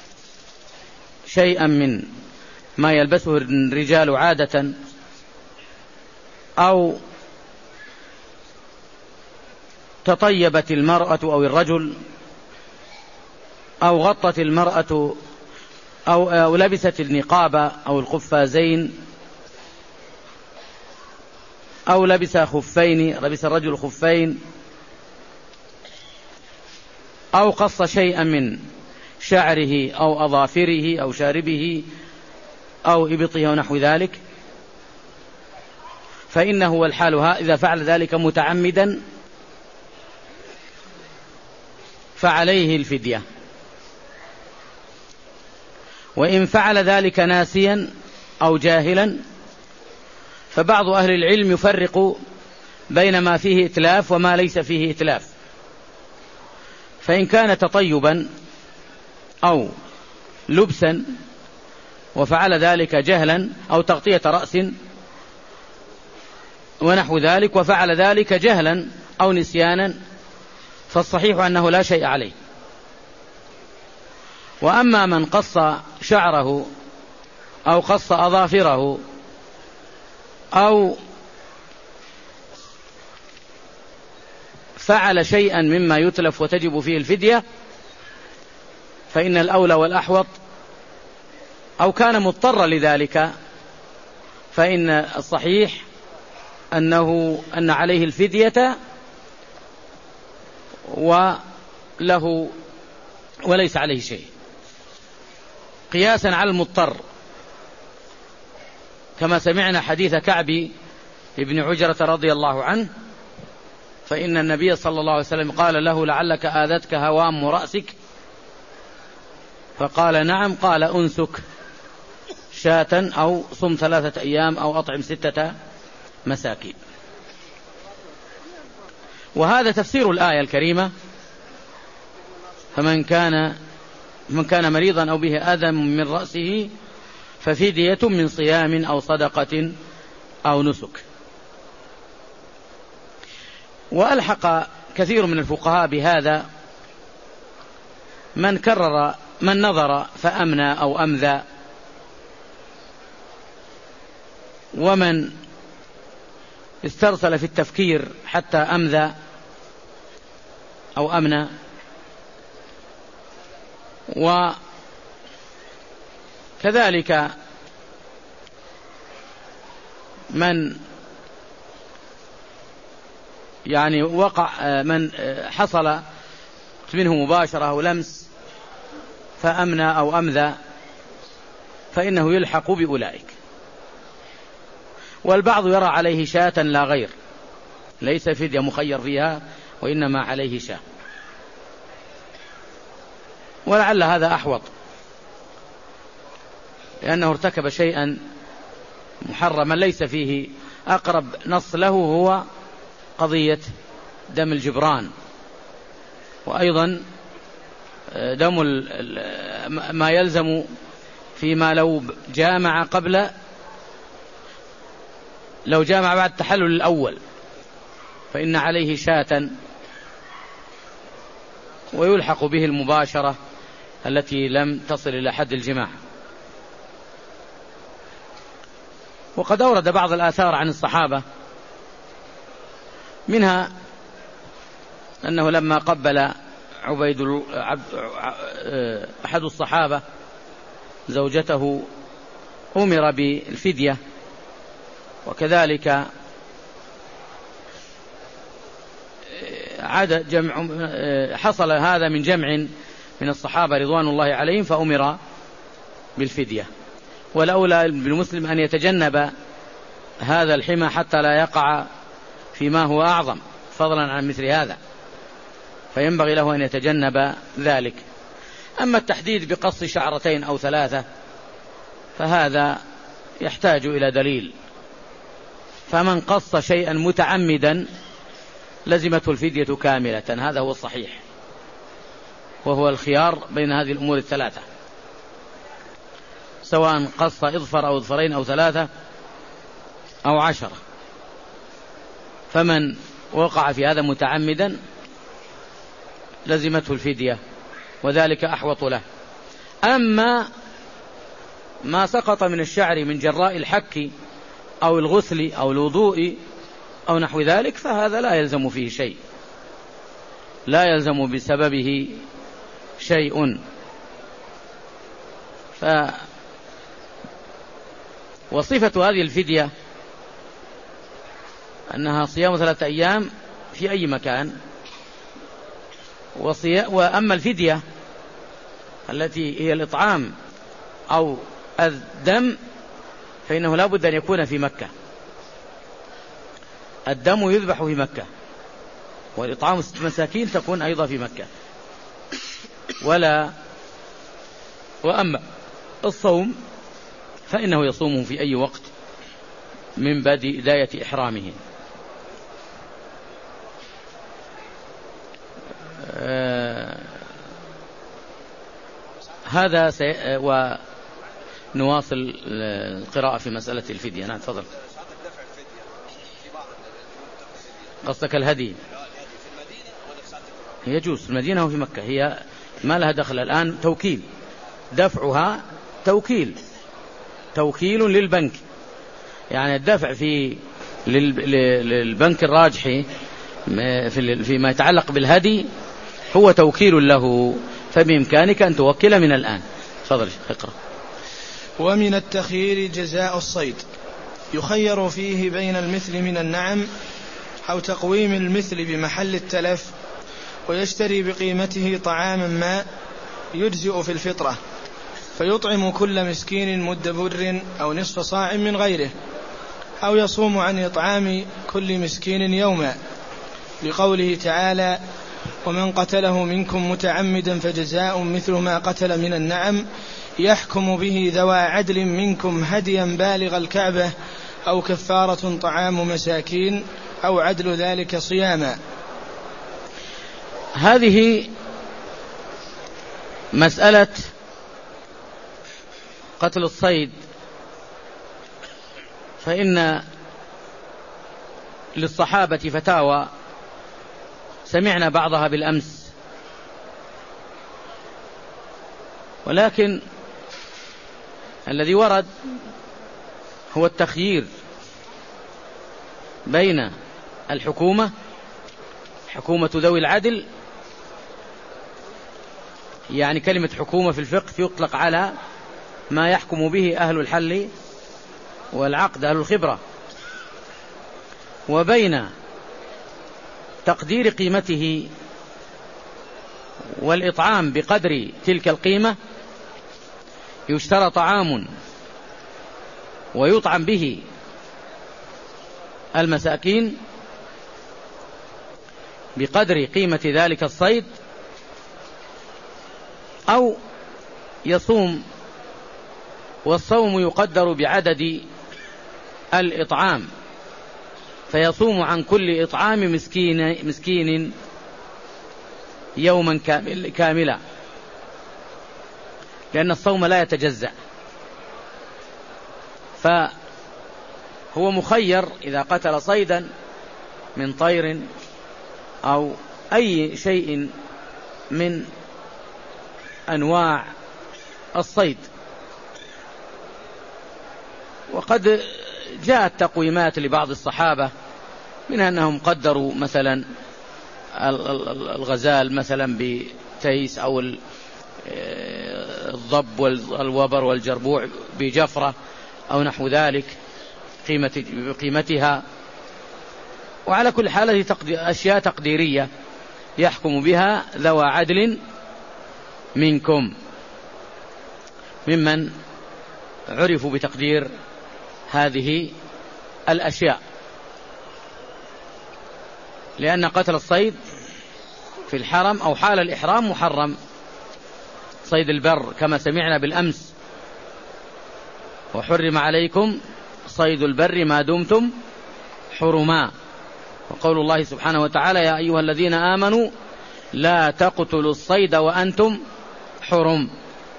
[SPEAKER 2] شيئا من ما يلبسه الرجال عادة، أو تطيبت المرأة أو الرجل، أو غطت المرأة أو لبست النقاب أو القفازين، أو لبس الرجل خفين، أو قص شيئا من شعره أو أظافره أو شاربه أو إبطه ونحو ذلك، فإنه والحالها إذا فعل ذلك متعمدا فعليه الفدية. وإن فعل ذلك ناسيا أو جاهلا فبعض أهل العلم يفرق بين ما فيه إتلاف وما ليس فيه إتلاف. فإن كان تطيبا أو لبسا وفعل ذلك جهلا، أو تغطية رأس ونحو ذلك وفعل ذلك جهلا أو نسيانا، فالصحيح أنه لا شيء عليه. وأما من قص شعره أو قص أظافره أو فعل شيئا مما يتلف وتجب فيه الفدية، فإن الأولى والأحوط أو كان مضطرا لذلك، فإن الصحيح أن عليه الفدية وليس عليه شيء، قياسا على المضطر، كما سمعنا حديث كعب بن عجرة رضي الله عنه، فإن النبي صلى الله عليه وسلم قال له: لعلك آذتك هوام رأسك؟ فقال: نعم. قال: أنسك شاة أو صم 3 أيام أو أطعم 6 مساكين. وهذا تفسير الآية الكريمة: فمن كان مريضا أو به أذى من رأسه ففدية من صيام أو صدقة أو نسك. وألحق كثير من الفقهاء بهذا من نظر فأمنى أو أمذى، ومن استرسل في التفكير حتى أمذى أو أمنى، وكذلك من من حصل منه مباشرة أو لمس فأمنى أو أمذى، فإنه يلحق بأولئك. والبعض يرى عليه شاة لا غير، ليس فدية مخير فيها، وإنما عليه شاة، ولعل هذا أحوط، لأنه ارتكب شيئا محرما ليس فيه. أقرب نص له هو قضية دم الجبران، وأيضا دم ما يلزم فيما لو جامع بعد التحلل الأول فإن عليه شاة، ويلحق به المباشرة التي لم تصل إلى حد الجماع. وقد أورد بعض الآثار عن الصحابة، منها أنه لما قبل أحد الصحابة زوجته أمر بالفدية، وكذلك حصل هذا من جمع من الصحابة رضوان الله عليهم فأمر بالفدية. والأولى بالمسلم أن يتجنب هذا الحمى حتى لا يقع فيما هو أعظم فضلا عن مثل هذا، فينبغي له أن يتجنب ذلك. أما التحديد بقص 2 أو 3 فهذا يحتاج إلى دليل، فمن قص شيئا متعمدا لزمته الفدية كاملة، هذا هو الصحيح، وهو الخيار بين هذه الأمور ال3، سواء قص إظفر أو إظفرين أو 3 أو 10. فمن وقع في هذا متعمدا لزمته الفدية، وذلك أحوط له. أما ما سقط من الشعر من جراء الحك أو الغسل أو الوضوء أو نحو ذلك فهذا لا يلزم فيه شيء، لا يلزم بسببه شيء. وصفة هذه الفدية أنها صيام 3 أيام في أي مكان، وأما الفدية التي هي الإطعام أو الدم فإنه لا بد أن يكون في مكة. الدم يذبح في مكة، والإطعام 6 مساكين تكون أيضا في مكة. وأما الصوم فإنه يصومه في أي وقت من بداية إحرامه. هذا ونواصل القراءة في مسألة الفدية. نعم تفضل. قصدك الهدي يجوز في المدينة وفي مكة، هي ما لها دخل الآن، توكيل، دفعها توكيل للبنك، يعني الدفع للبنك الراجحي فيما يتعلق بالهدي هو توكيل له، فبإمكانك أن توكل من الآن. تفضل اقرأ.
[SPEAKER 1] ومن التخيير جزاء الصيد، يخير فيه بين المثل من النعم أو تقويم المثل بمحل التلف، ويشتري بقيمته طعاما ما يجزئ في الفطرة، فيطعم كل مسكين مد بر أو نصف صاع من غيره، أو يصوم عن إطعام كل مسكين يوما، لقوله تعالى: ومن قتله منكم متعمدا فجزاء مثل ما قتل من النعم يحكم به ذوى عدل منكم هديا بالغ الكعبة أو كفارة طعام مساكين أو عدل ذلك صياما.
[SPEAKER 2] هذه مسألة قتل الصيد، فإن للصحابة فتاوى سمعنا بعضها بالأمس، ولكن الذي ورد هو التخيير بين الحكومة، حكومة ذوي العدل، يعني كلمة حكومة في الفقه يطلق على ما يحكم به أهل الحل والعقد، أهل الخبرة، وبين تقدير قيمته والإطعام بقدر تلك القيمة، يشترى طعام ويطعم به المساكين بقدر قيمة ذلك الصيد، أو يصوم، والصوم يقدر بعدد الإطعام، فيصوم عن كل إطعام مسكين يوما كاملا، لأن الصوم لا يتجزأ، فهو مخير إذا قتل صيدا من طير أو أي شيء من أنواع الصيد. وقد جاءت تقويمات لبعض الصحابة منها أنهم قدروا مثلا الغزال مثلا بتيس، أو الضب والوبر والجربوع بجفرة أو نحو ذلك بقيمتها. وعلى كل حال أشياء تقديرية يحكم بها ذوى عدل منكم ممن عرفوا بتقدير هذه الأشياء، لأن قتل الصيد في الحرم أو حال الإحرام محرم، صيد البر كما سمعنا بالأمس: وحرم عليكم صيد البر ما دمتم حرما. وقول الله سبحانه وتعالى: يا أيها الذين آمنوا لا تقتلوا الصيد وأنتم حرم.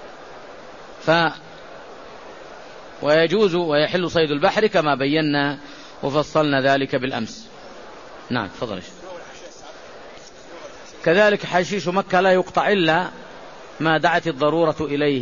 [SPEAKER 2] ويجوز ويحل صيد البحر كما بينا وفصلنا ذلك بالأمس. نعم تفضل. كذلك حشيش مكة لا يقطع إلا ما دعت الضرورة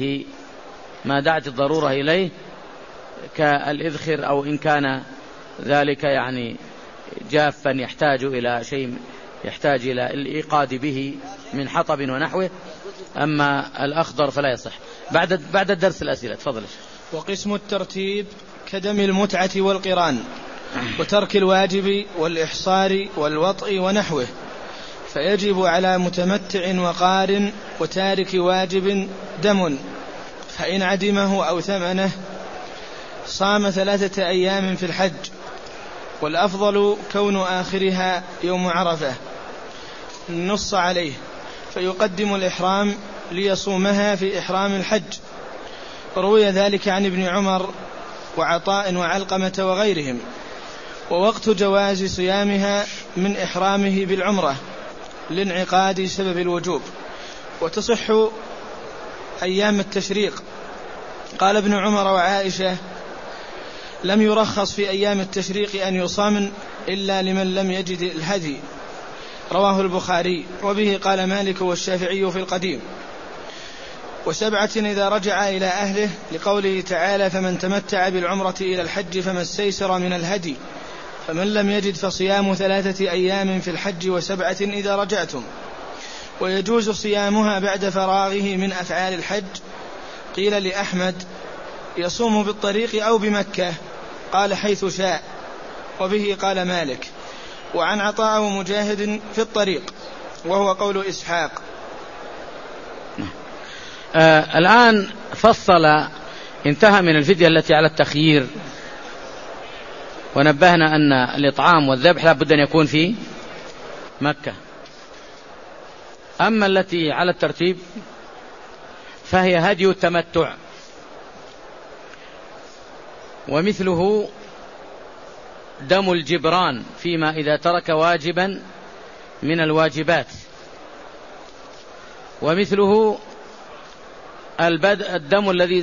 [SPEAKER 2] إليه كالإذخر، أو إن كان ذلك يعني جافا يحتاج إلى شيء، يحتاج إلى الإيقاد به من حطب ونحوه، أما الأخضر فلا يصح. بعد الدرس الأسئلة تفضل.
[SPEAKER 1] وقسم الترتيب كدم المتعة والقران وترك الواجب والإحصار والوطء ونحوه، فيجب على متمتع وقارن وتارك واجب دم، فإن عدمه أو ثمنه صام 3 أيام في الحج، والأفضل كون آخرها يوم عرفة، نص عليه، فيقدم الإحرام ليصومها في إحرام الحج. روي ذلك عن ابن عمر وعطاء وعلقمة وغيرهم. ووقت جواز صيامها من إحرامه بالعمرة لانعقاد سبب الوجوب، وتصح أيام التشريق. قال ابن عمر وعائشة: لم يرخص في أيام التشريق أن يصام إلا لمن لم يجد الهدي، رواه البخاري. وبه قال مالك والشافعي في القديم. 7 إذا رجع إلى أهله، لقوله تعالى: فمن تمتع بالعمرة إلى الحج فما استيسر من الهدي، فمن لم يجد فصيام 3 أيام في الحج و7 إذا رجعتم. ويجوز صيامها بعد فراغه من أفعال الحج. قيل لأحمد: يصوم بالطريق أو بمكة؟ قال حيث شاء، وبه قال مالك. وعن عطاء ومجاهد في الطريق، وهو قول إسحاق.
[SPEAKER 2] الآن فصل، انتهى من الفدية التي على التخيير، ونبهنا أن الإطعام والذبح لا بد أن يكون في مكة. أما التي على الترتيب فهي هدي التمتع، ومثله دم الجبران فيما إذا ترك واجبا من الواجبات، ومثله الدم الذي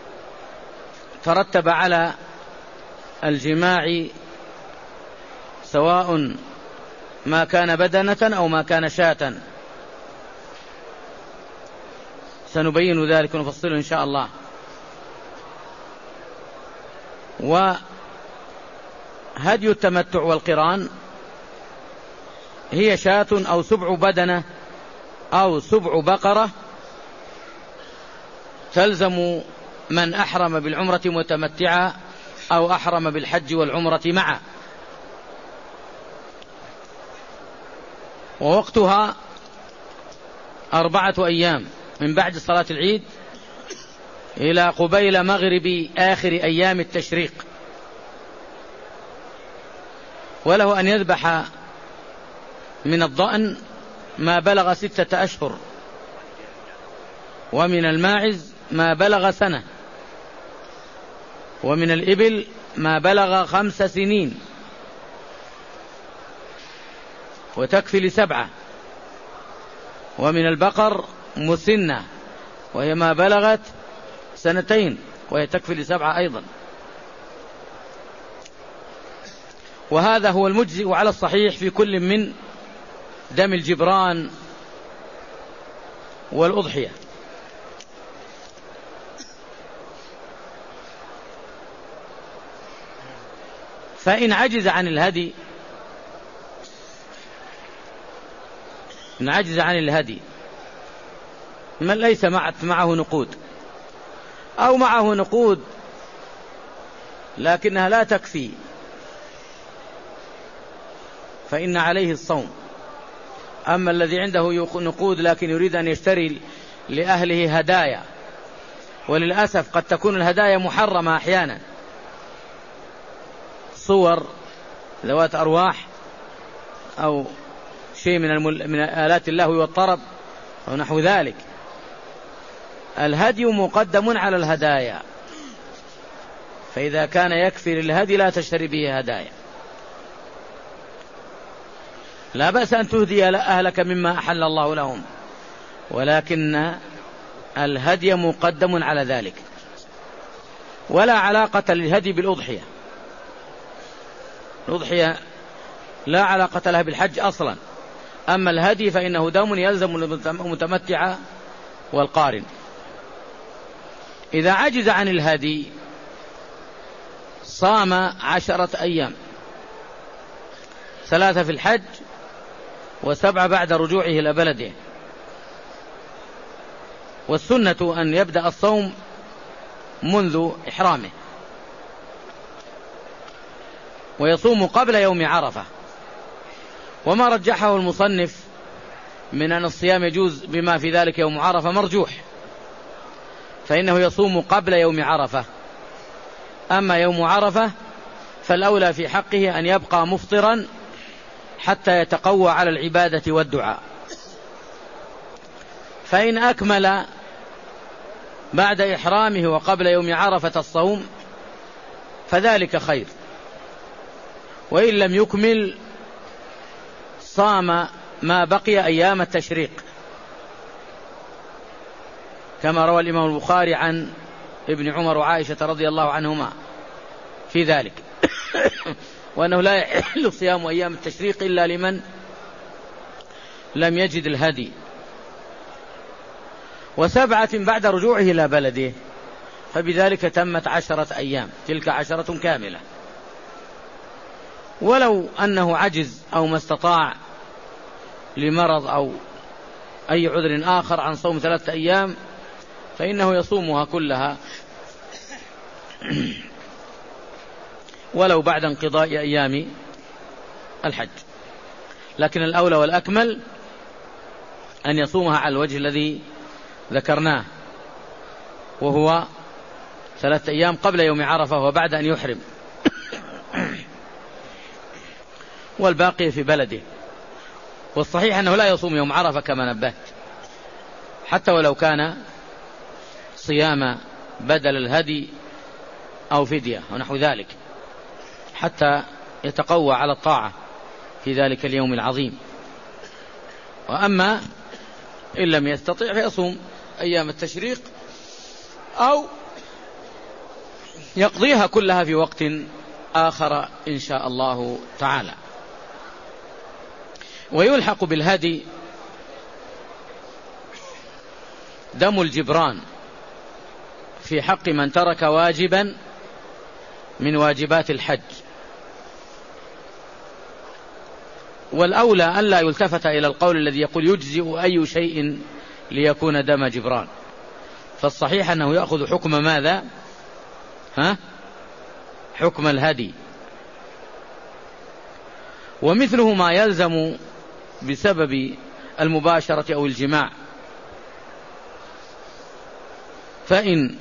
[SPEAKER 2] ترتب على الجماع، سواء ما كان بدنة أو ما كان شاة. سنبين ذلك ونفصله إن شاء الله. وهدي التمتع والقران هي شاة أو سبع بدنة أو سبع بقرة، تلزم من أحرم بالعمرة متمتعا أو أحرم بالحج والعمرة معا. ووقتها 4 أيام من بعد صلاة العيد إلى قبيل مغرب آخر أيام التشريق. وله أن يذبح من الضأن ما بلغ 6 أشهر، ومن الماعز ما بلغ سنة، ومن الإبل ما بلغ 5 سنين، وتكفي ل7، ومن البقر مسنة وهي ما بلغت 2 وهي تكفي ل7 أيضا. وهذا هو المجزئ على الصحيح في كل من دم الجبران والأضحية. فإن عجز عن الهدي، من ليس معه نقود، أو معه نقود لكنها لا تكفي، فإن عليه الصوم. أما الذي عنده نقود لكن يريد أن يشتري لأهله هدايا، وللأسف قد تكون الهدايا محرمة أحيانا، صور ذوات أرواح أو شيء من آلات اللهو والطرب أو نحو ذلك، الهدي مقدم على الهدايا، فإذا كان يكفي للهدي لا تشتري به هدايا. لا بأس أن تهدي أهلك مما أحل الله لهم، ولكن الهدي مقدم على ذلك. ولا علاقة للهدي بالأضحية، الأضحية لا علاقة لها بالحج أصلا. أما الهدي فإنه دم يلزم المتمتع والقارن. إذا عجز عن الهدي صام 10 أيام، 3 في الحج و7 بعد رجوعه إلى بلده. والسنة أن يبدأ الصوم منذ إحرامه، ويصوم قبل يوم عرفة. وما رجحه المصنف من أن الصيام يجوز بما في ذلك يوم عرفة مرجوح، فإنه يصوم قبل يوم عرفة. أما يوم عرفة فالأولى في حقه أن يبقى مفطرا حتى يتقوى على العبادة والدعاء. فإن أكمل بعد إحرامه وقبل يوم عرفة الصوم فذلك خير، وإن لم يكمل صام ما بقي أيام التشريق، كما روى الإمام البخاري عن ابن عمر وعائشة رضي الله عنهما في ذلك وأنه لا يحل صيام أيام التشريق إلا لمن لم يجد الهدي. 7 بعد رجوعه إلى بلده، فبذلك تمت 10 أيام، تلك 10 كاملة. ولو أنه عجز أو ما استطاع لمرض أو أي عذر آخر عن صوم 3 أيام فإنه يصومها كلها ولو بعد انقضاء أيام الحج، لكن الأولى والأكمل أن يصومها على الوجه الذي ذكرناه، وهو 3 أيام قبل يوم عرفة وبعد أن يحرم، والباقي في بلده. والصحيح أنه لا يصوم يوم عرفة كما نبهت، حتى ولو كان صيام بدل الهدي أو فدية ونحو ذلك، حتى يتقوى على الطاعة في ذلك اليوم العظيم. وأما إن لم يستطع فيصوم أيام التشريق أو يقضيها كلها في وقت آخر إن شاء الله تعالى. ويلحق بالهدي دم الجبران في حق من ترك واجبا من واجبات الحج، والأولى ألا يلتفت إلى القول الذي يقول يجزئ أي شيء ليكون دم جبران، فالصحيح أنه يأخذ حكم ماذا؟ حكم الهدي. ومثله ما يلزم بسبب المباشرة أو الجماع، فإن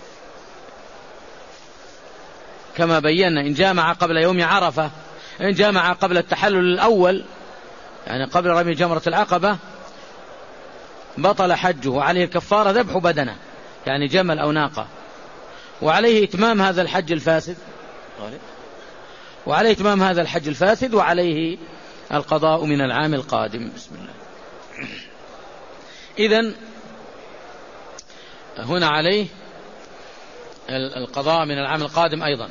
[SPEAKER 2] كما بينا إن جامع قبل يوم عرفة، إن جامع قبل التحلل الأول يعني قبل رمي جمرة العقبة بطل حجه، وعليه الكفارة ذبح بدنه يعني جمل أو ناقة، وعليه إتمام هذا الحج الفاسد، وعليه القضاء من العام القادم. بسم الله. إذن هنا عليه القضاء من العام القادم أيضا،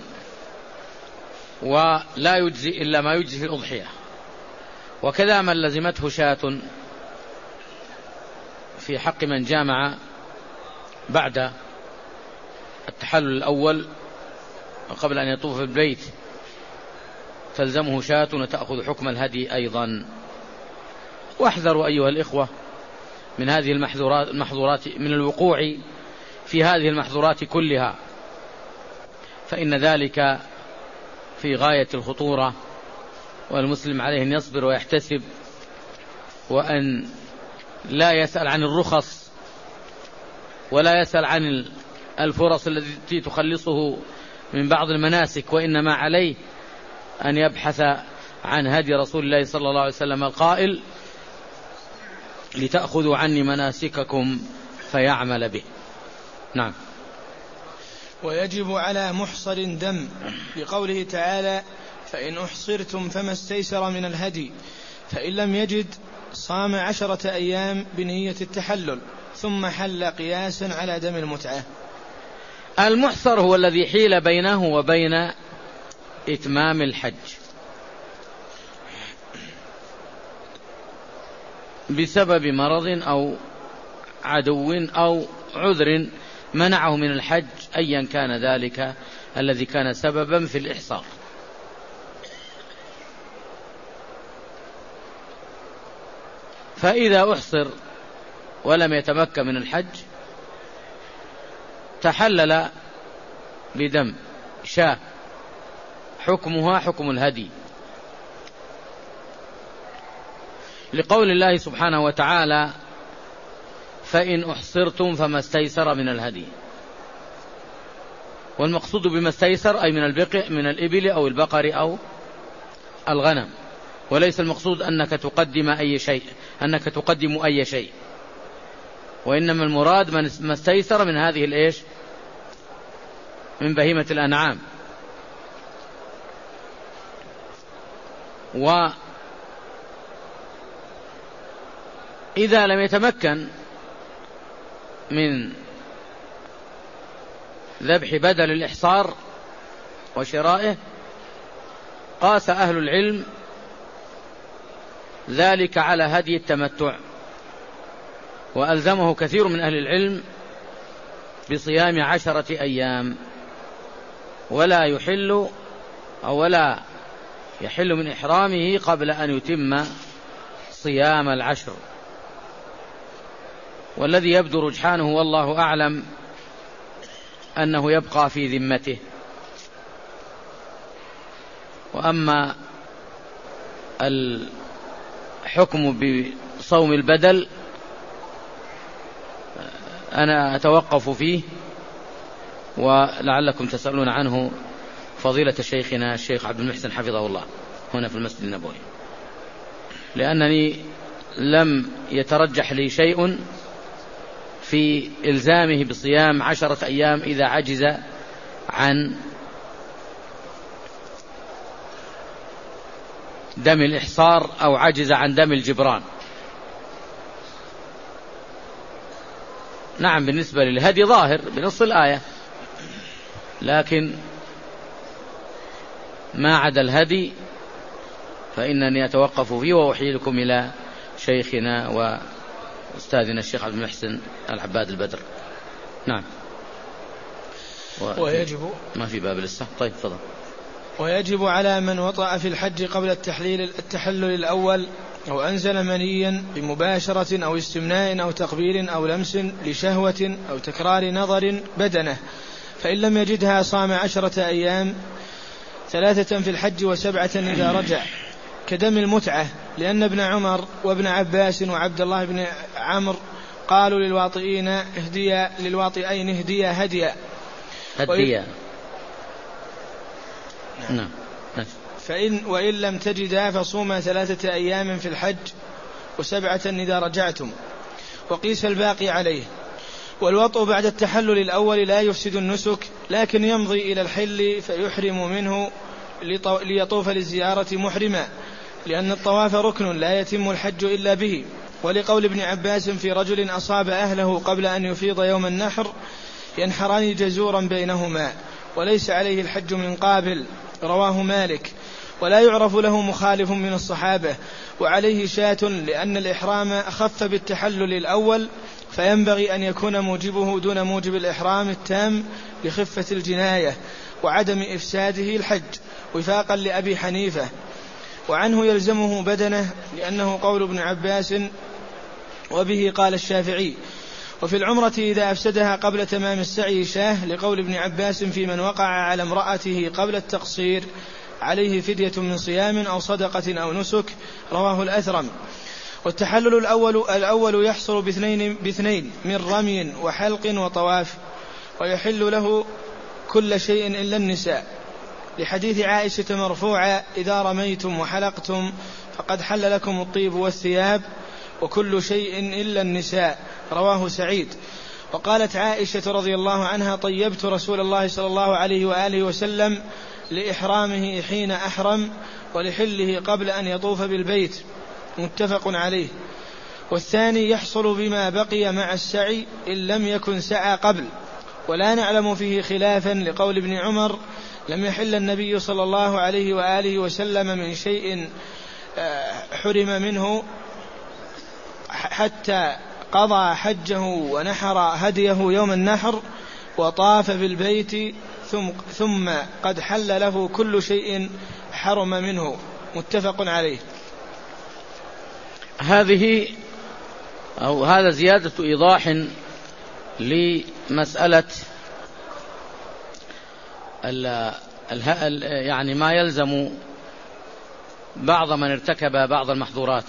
[SPEAKER 2] ولا يجزي إلا ما يجزي في الأضحية. وكذا من لزمته شاة في حق من جامع بعد التحلل الأول وقبل أن يطوف بالبيت تلزمه شاة وتأخذ حكم الهدي أيضا. واحذروا أيها الإخوة من هذه المحظورات، من الوقوع في هذه المحظورات كلها، فإن ذلك في غاية الخطورة، والمسلم عليه أن يصبر ويحتسب، وأن لا يسأل عن الرخص ولا يسأل عن الفرص التي تخلصه من بعض المناسك، وإنما عليه أن يبحث عن هدي رسول الله صلى الله عليه وسلم القائل لتأخذوا عني مناسككم فيعمل به. نعم.
[SPEAKER 1] ويجب على محصر دم لقوله تعالى فإن أحصرتم فما استيسر من الهدي، فإن لم يجد صام 10 أيام بنية التحلل ثم حل قياسا على دم المتعة.
[SPEAKER 2] المحصر هو الذي حيل بينه وبين إتمام الحج بسبب مرض أو عدو أو عذر منعه من الحج، أيا كان ذلك الذي كان سببا في الإحصار. فإذا أحصر ولم يتمكن من الحج تحلل بدم شاة حكمها حكم الهدي، لقول الله سبحانه وتعالى فإن أحصرتم فما استيسر من الهدي. والمقصود بما استيسر أي من الإبل أو البقر أو الغنم، وليس المقصود أنك تقدم أي شيء، وإنما المراد ما استيسر من هذه من بهيمة الأنعام. وإذا لم يتمكن من ذبح بدل الإحصار وشرائه قاس أهل العلم ذلك على هدي التمتع، وألزمه كثير من أهل العلم بصيام 10 أيام، ولا يحل من إحرامه قبل أن يتم صيام 10. والذي يبدو رجحانه والله أعلم أنه يبقى في ذمته. وأما الحكم بصوم البدل أنا أتوقف فيه، ولعلكم تسألون عنه فضيلة شيخنا الشيخ عبد المحسن حفظه الله هنا في المسجد النبوي، لأنني لم يترجح لي شيء في إلزامه بصيام 10 أيام إذا عجز عن دم الإحصار أو عجز عن دم الجبران. نعم بالنسبة للهدي ظاهر بنص الآية، لكن ما عدا الهدي فإنني أتوقف فيه وأحيلكم إلى شيخنا وأستاذنا الشيخ عبد المحسن العباد البدر. نعم.
[SPEAKER 1] ويجب
[SPEAKER 2] ما في باب لسه. طيب تفضل.
[SPEAKER 1] ويجب على من وطأ في الحج قبل التحلل الأول أو أنزل منيا بمباشرة أو استمناء أو تقبيل أو لمس لشهوة أو تكرار نظر بدنه، فإن لم يجدها صام 10 أيام 3 في الحج و7 إذا رجع، كدم المتعة، لأن ابن عمر وابن عباس وعبد الله بن عمرو قالوا للواطئين اهديا هديا.
[SPEAKER 2] نعم.
[SPEAKER 1] وإن لم تجدا فصوما 3 أيام في الحج و7 إذا رجعتم، وقيس الباقي عليه. والوطء بعد التحلل الأول لا يفسد النسك، لكن يمضي إلى الحل فيحرم منه ليطوف للزيارة محرما، لأن الطواف ركن لا يتم الحج إلا به. ولقول ابن عباس في رجل أصاب أهله قبل أن يفيض يوم النحر ينحران جزورا بينهما وليس عليه الحج من قابل، رواه مالك، ولا يعرف له مخالف من الصحابة. وعليه شاة، لأن الإحرام أخف بالتحلل الأول، فينبغي أن يكون موجبه دون موجب الإحرام التام لخفة الجناية وعدم إفساده الحج، وفاقا لأبي حنيفة. وعنه يلزمه بدنه، لأنه قول ابن عباس، وبه قال الشافعي. وفي العمرة إذا أفسدها قبل تمام السعي شاه، لقول ابن عباس في من وقع على امرأته قبل التقصير عليه فدية من صيام أو صدقة أو نسك، رواه الأثرم. والتحلل الأول يحصل باثنين من رمي وحلق وطواف، ويحل له كل شيء إلا النساء، لحديث عائشة مرفوعا: إذا رميتم وحلقتم فقد حل لكم الطيب والثياب وكل شيء إلا النساء، رواه سعيد. وقالت عائشة رضي الله عنها: طيبت رسول الله صلى الله عليه وآله وسلم لإحرامه حين أحرم ولحله قبل أن يطوف بالبيت، متفق عليه. والثاني يحصل بما بقي مع السعي إن لم يكن سعى قبل، ولا نعلم فيه خلافا، لقول ابن عمر: لم يحل النبي صلى الله عليه وآله وسلم من شيء حرم منه حتى قضى حجه ونحر هديه يوم النحر وطاف بالبيت ثم قد حل له كل شيء حرم منه، متفق عليه.
[SPEAKER 2] هذا زيادة إيضاح لمسألة يعني ما يلزم بعض من ارتكب بعض المحظورات.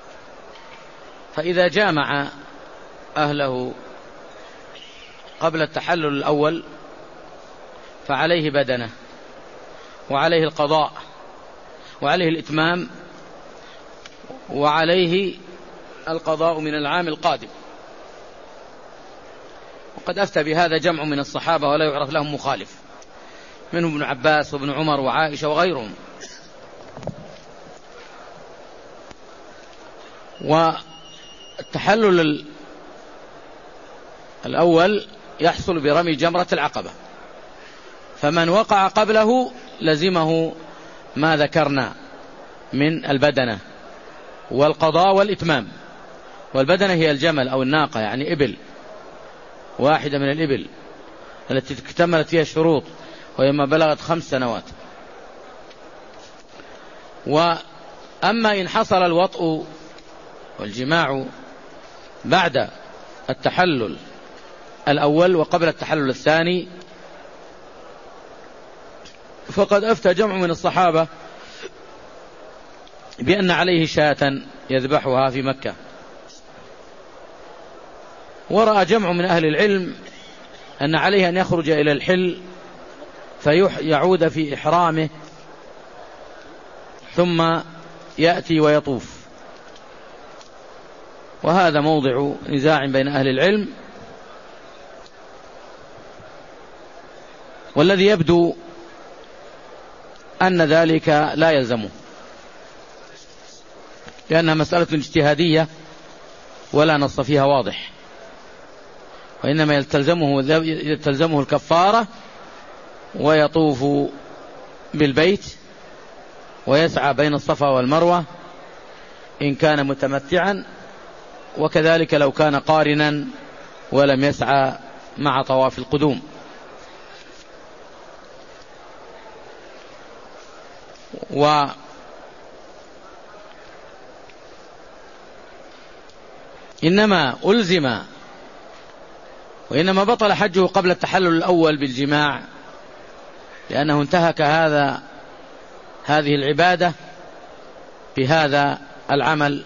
[SPEAKER 2] فإذا جامع أهله قبل التحلل الأول فعليه بدنه، وعليه القضاء، وعليه الإتمام، وعليه القضاء من العام القادم. وقد أفتى بهذا جمع من الصحابة ولا يعرف لهم مخالف، منهم ابن عباس وابن عمر وعائشة وغيرهم. والتحلل الأول يحصل برمي جمرة العقبة، فمن وقع قبله لزمه ما ذكرنا من البدنة والقضاء والإتمام. والبدنة هي الجمل أو الناقة، يعني إبل واحدة من الإبل التي اكتملت فيها الشروط، وهي ما بلغت 5 سنوات. وأما إن حصل الوطء والجماع بعد التحلل الأول وقبل التحلل الثاني فقد أفتى جمع من الصحابة بأن عليه شاة يذبحها في مكة، ورأى جمع من أهل العلم أن عليه أن يخرج إلى الحل فيعود في إحرامه ثم يأتي ويطوف، وهذا موضع نزاع بين أهل العلم. والذي يبدو أن ذلك لا يلزمه، لأنها مسألة اجتهادية ولا نص فيها واضح، وإنما يلتزمه الكفارة ويطوف بالبيت ويسعى بين الصفا والمروة إن كان متمتعا، وكذلك لو كان قارنا ولم يسعى مع طواف القدوم. وإنما وإنما بطل حجه قبل التحلل الأول بالجماع، لأنه انتهك هذه العبادة بهذا العمل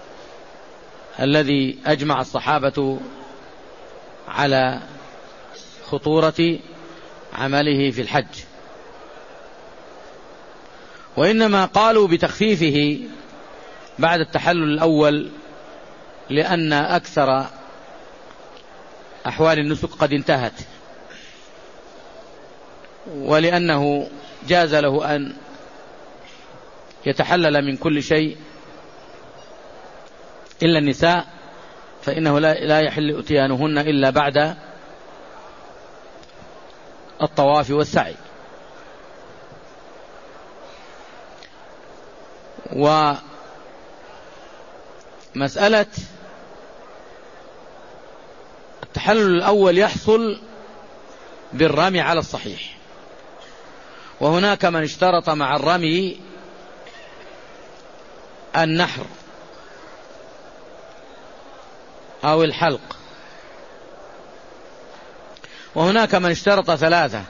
[SPEAKER 2] الذي أجمع الصحابة على خطورة عمله في الحج. وإنما قالوا بتخفيفه بعد التحلل الأول لأن أكثر أحوال النسك قد انتهت، ولأنه جاز له أن يتحلل من كل شيء إلا النساء، فإنه لا يحل أتيانهن إلا بعد الطواف والسعي. ومسألة التحلل الأول يحصل بالرمي على الصحيح، وهناك من اشترط مع الرمي النحر أو الحلق، وهناك من اشترط 3.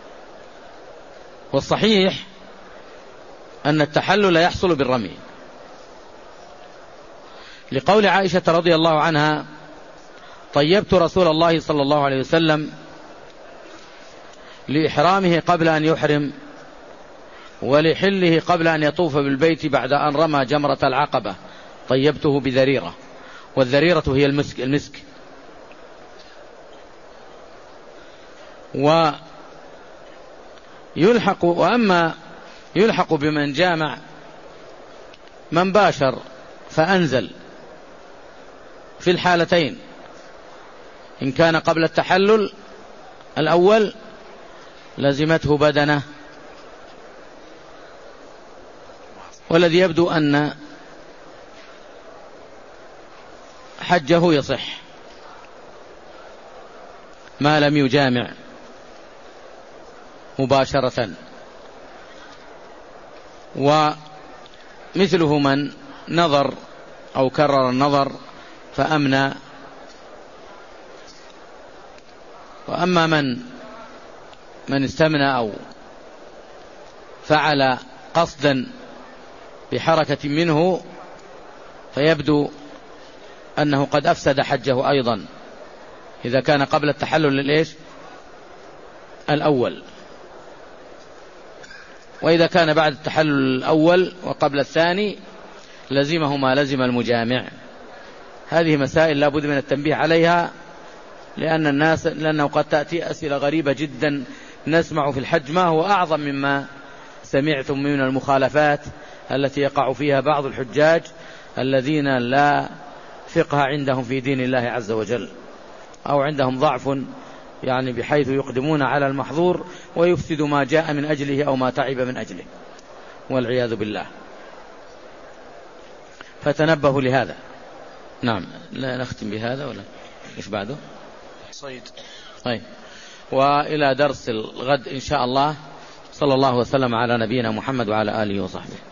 [SPEAKER 2] والصحيح أن التحلل يحصل بالرمي، لقول عائشة رضي الله عنها: طيبت رسول الله صلى الله عليه وسلم لإحرامه قبل أن يحرم، ولحله قبل أن يطوف بالبيت بعد أن رمى جمرة العقبة، طيبته بذريرة، والذريرة هي المسك. وأما يلحق بمن جامع من باشر فأنزل في الحالتين، إن كان قبل التحلل الأول لزمته بدنه، والذي يبدو أن حجه يصح ما لم يجامع مباشرة. ومثله من نظر أو كرر النظر فأمنى. وأما من استمنى أو فعل قصدا بحركة منه فيبدو أنه قد أفسد حجه أيضا إذا كان قبل التحلل الأول. وإذا كان بعد التحلل الأول وقبل الثاني لزمه ما لزم المجامع. هذه مسائل لا بد من التنبيه عليها، لأنه قد تأتي أسئلة غريبة جدا نسمع في الحج ما هو أعظم مما سمعتم من المخالفات التي يقع فيها بعض الحجاج الذين لا فقه عندهم في دين الله عز وجل، أو عندهم ضعف بحيث يقدمون على المحظور ويفسد ما جاء من أجله أو ما تعب من أجله، والعياذ بالله. فتنبهوا لهذا. نعم، لا نختم بهذا ولا إيش بعده؟
[SPEAKER 1] صيد.
[SPEAKER 2] طيب، وإلى درس الغد إن شاء الله. صلى الله وسلم على نبينا محمد وعلى آله وصحبه.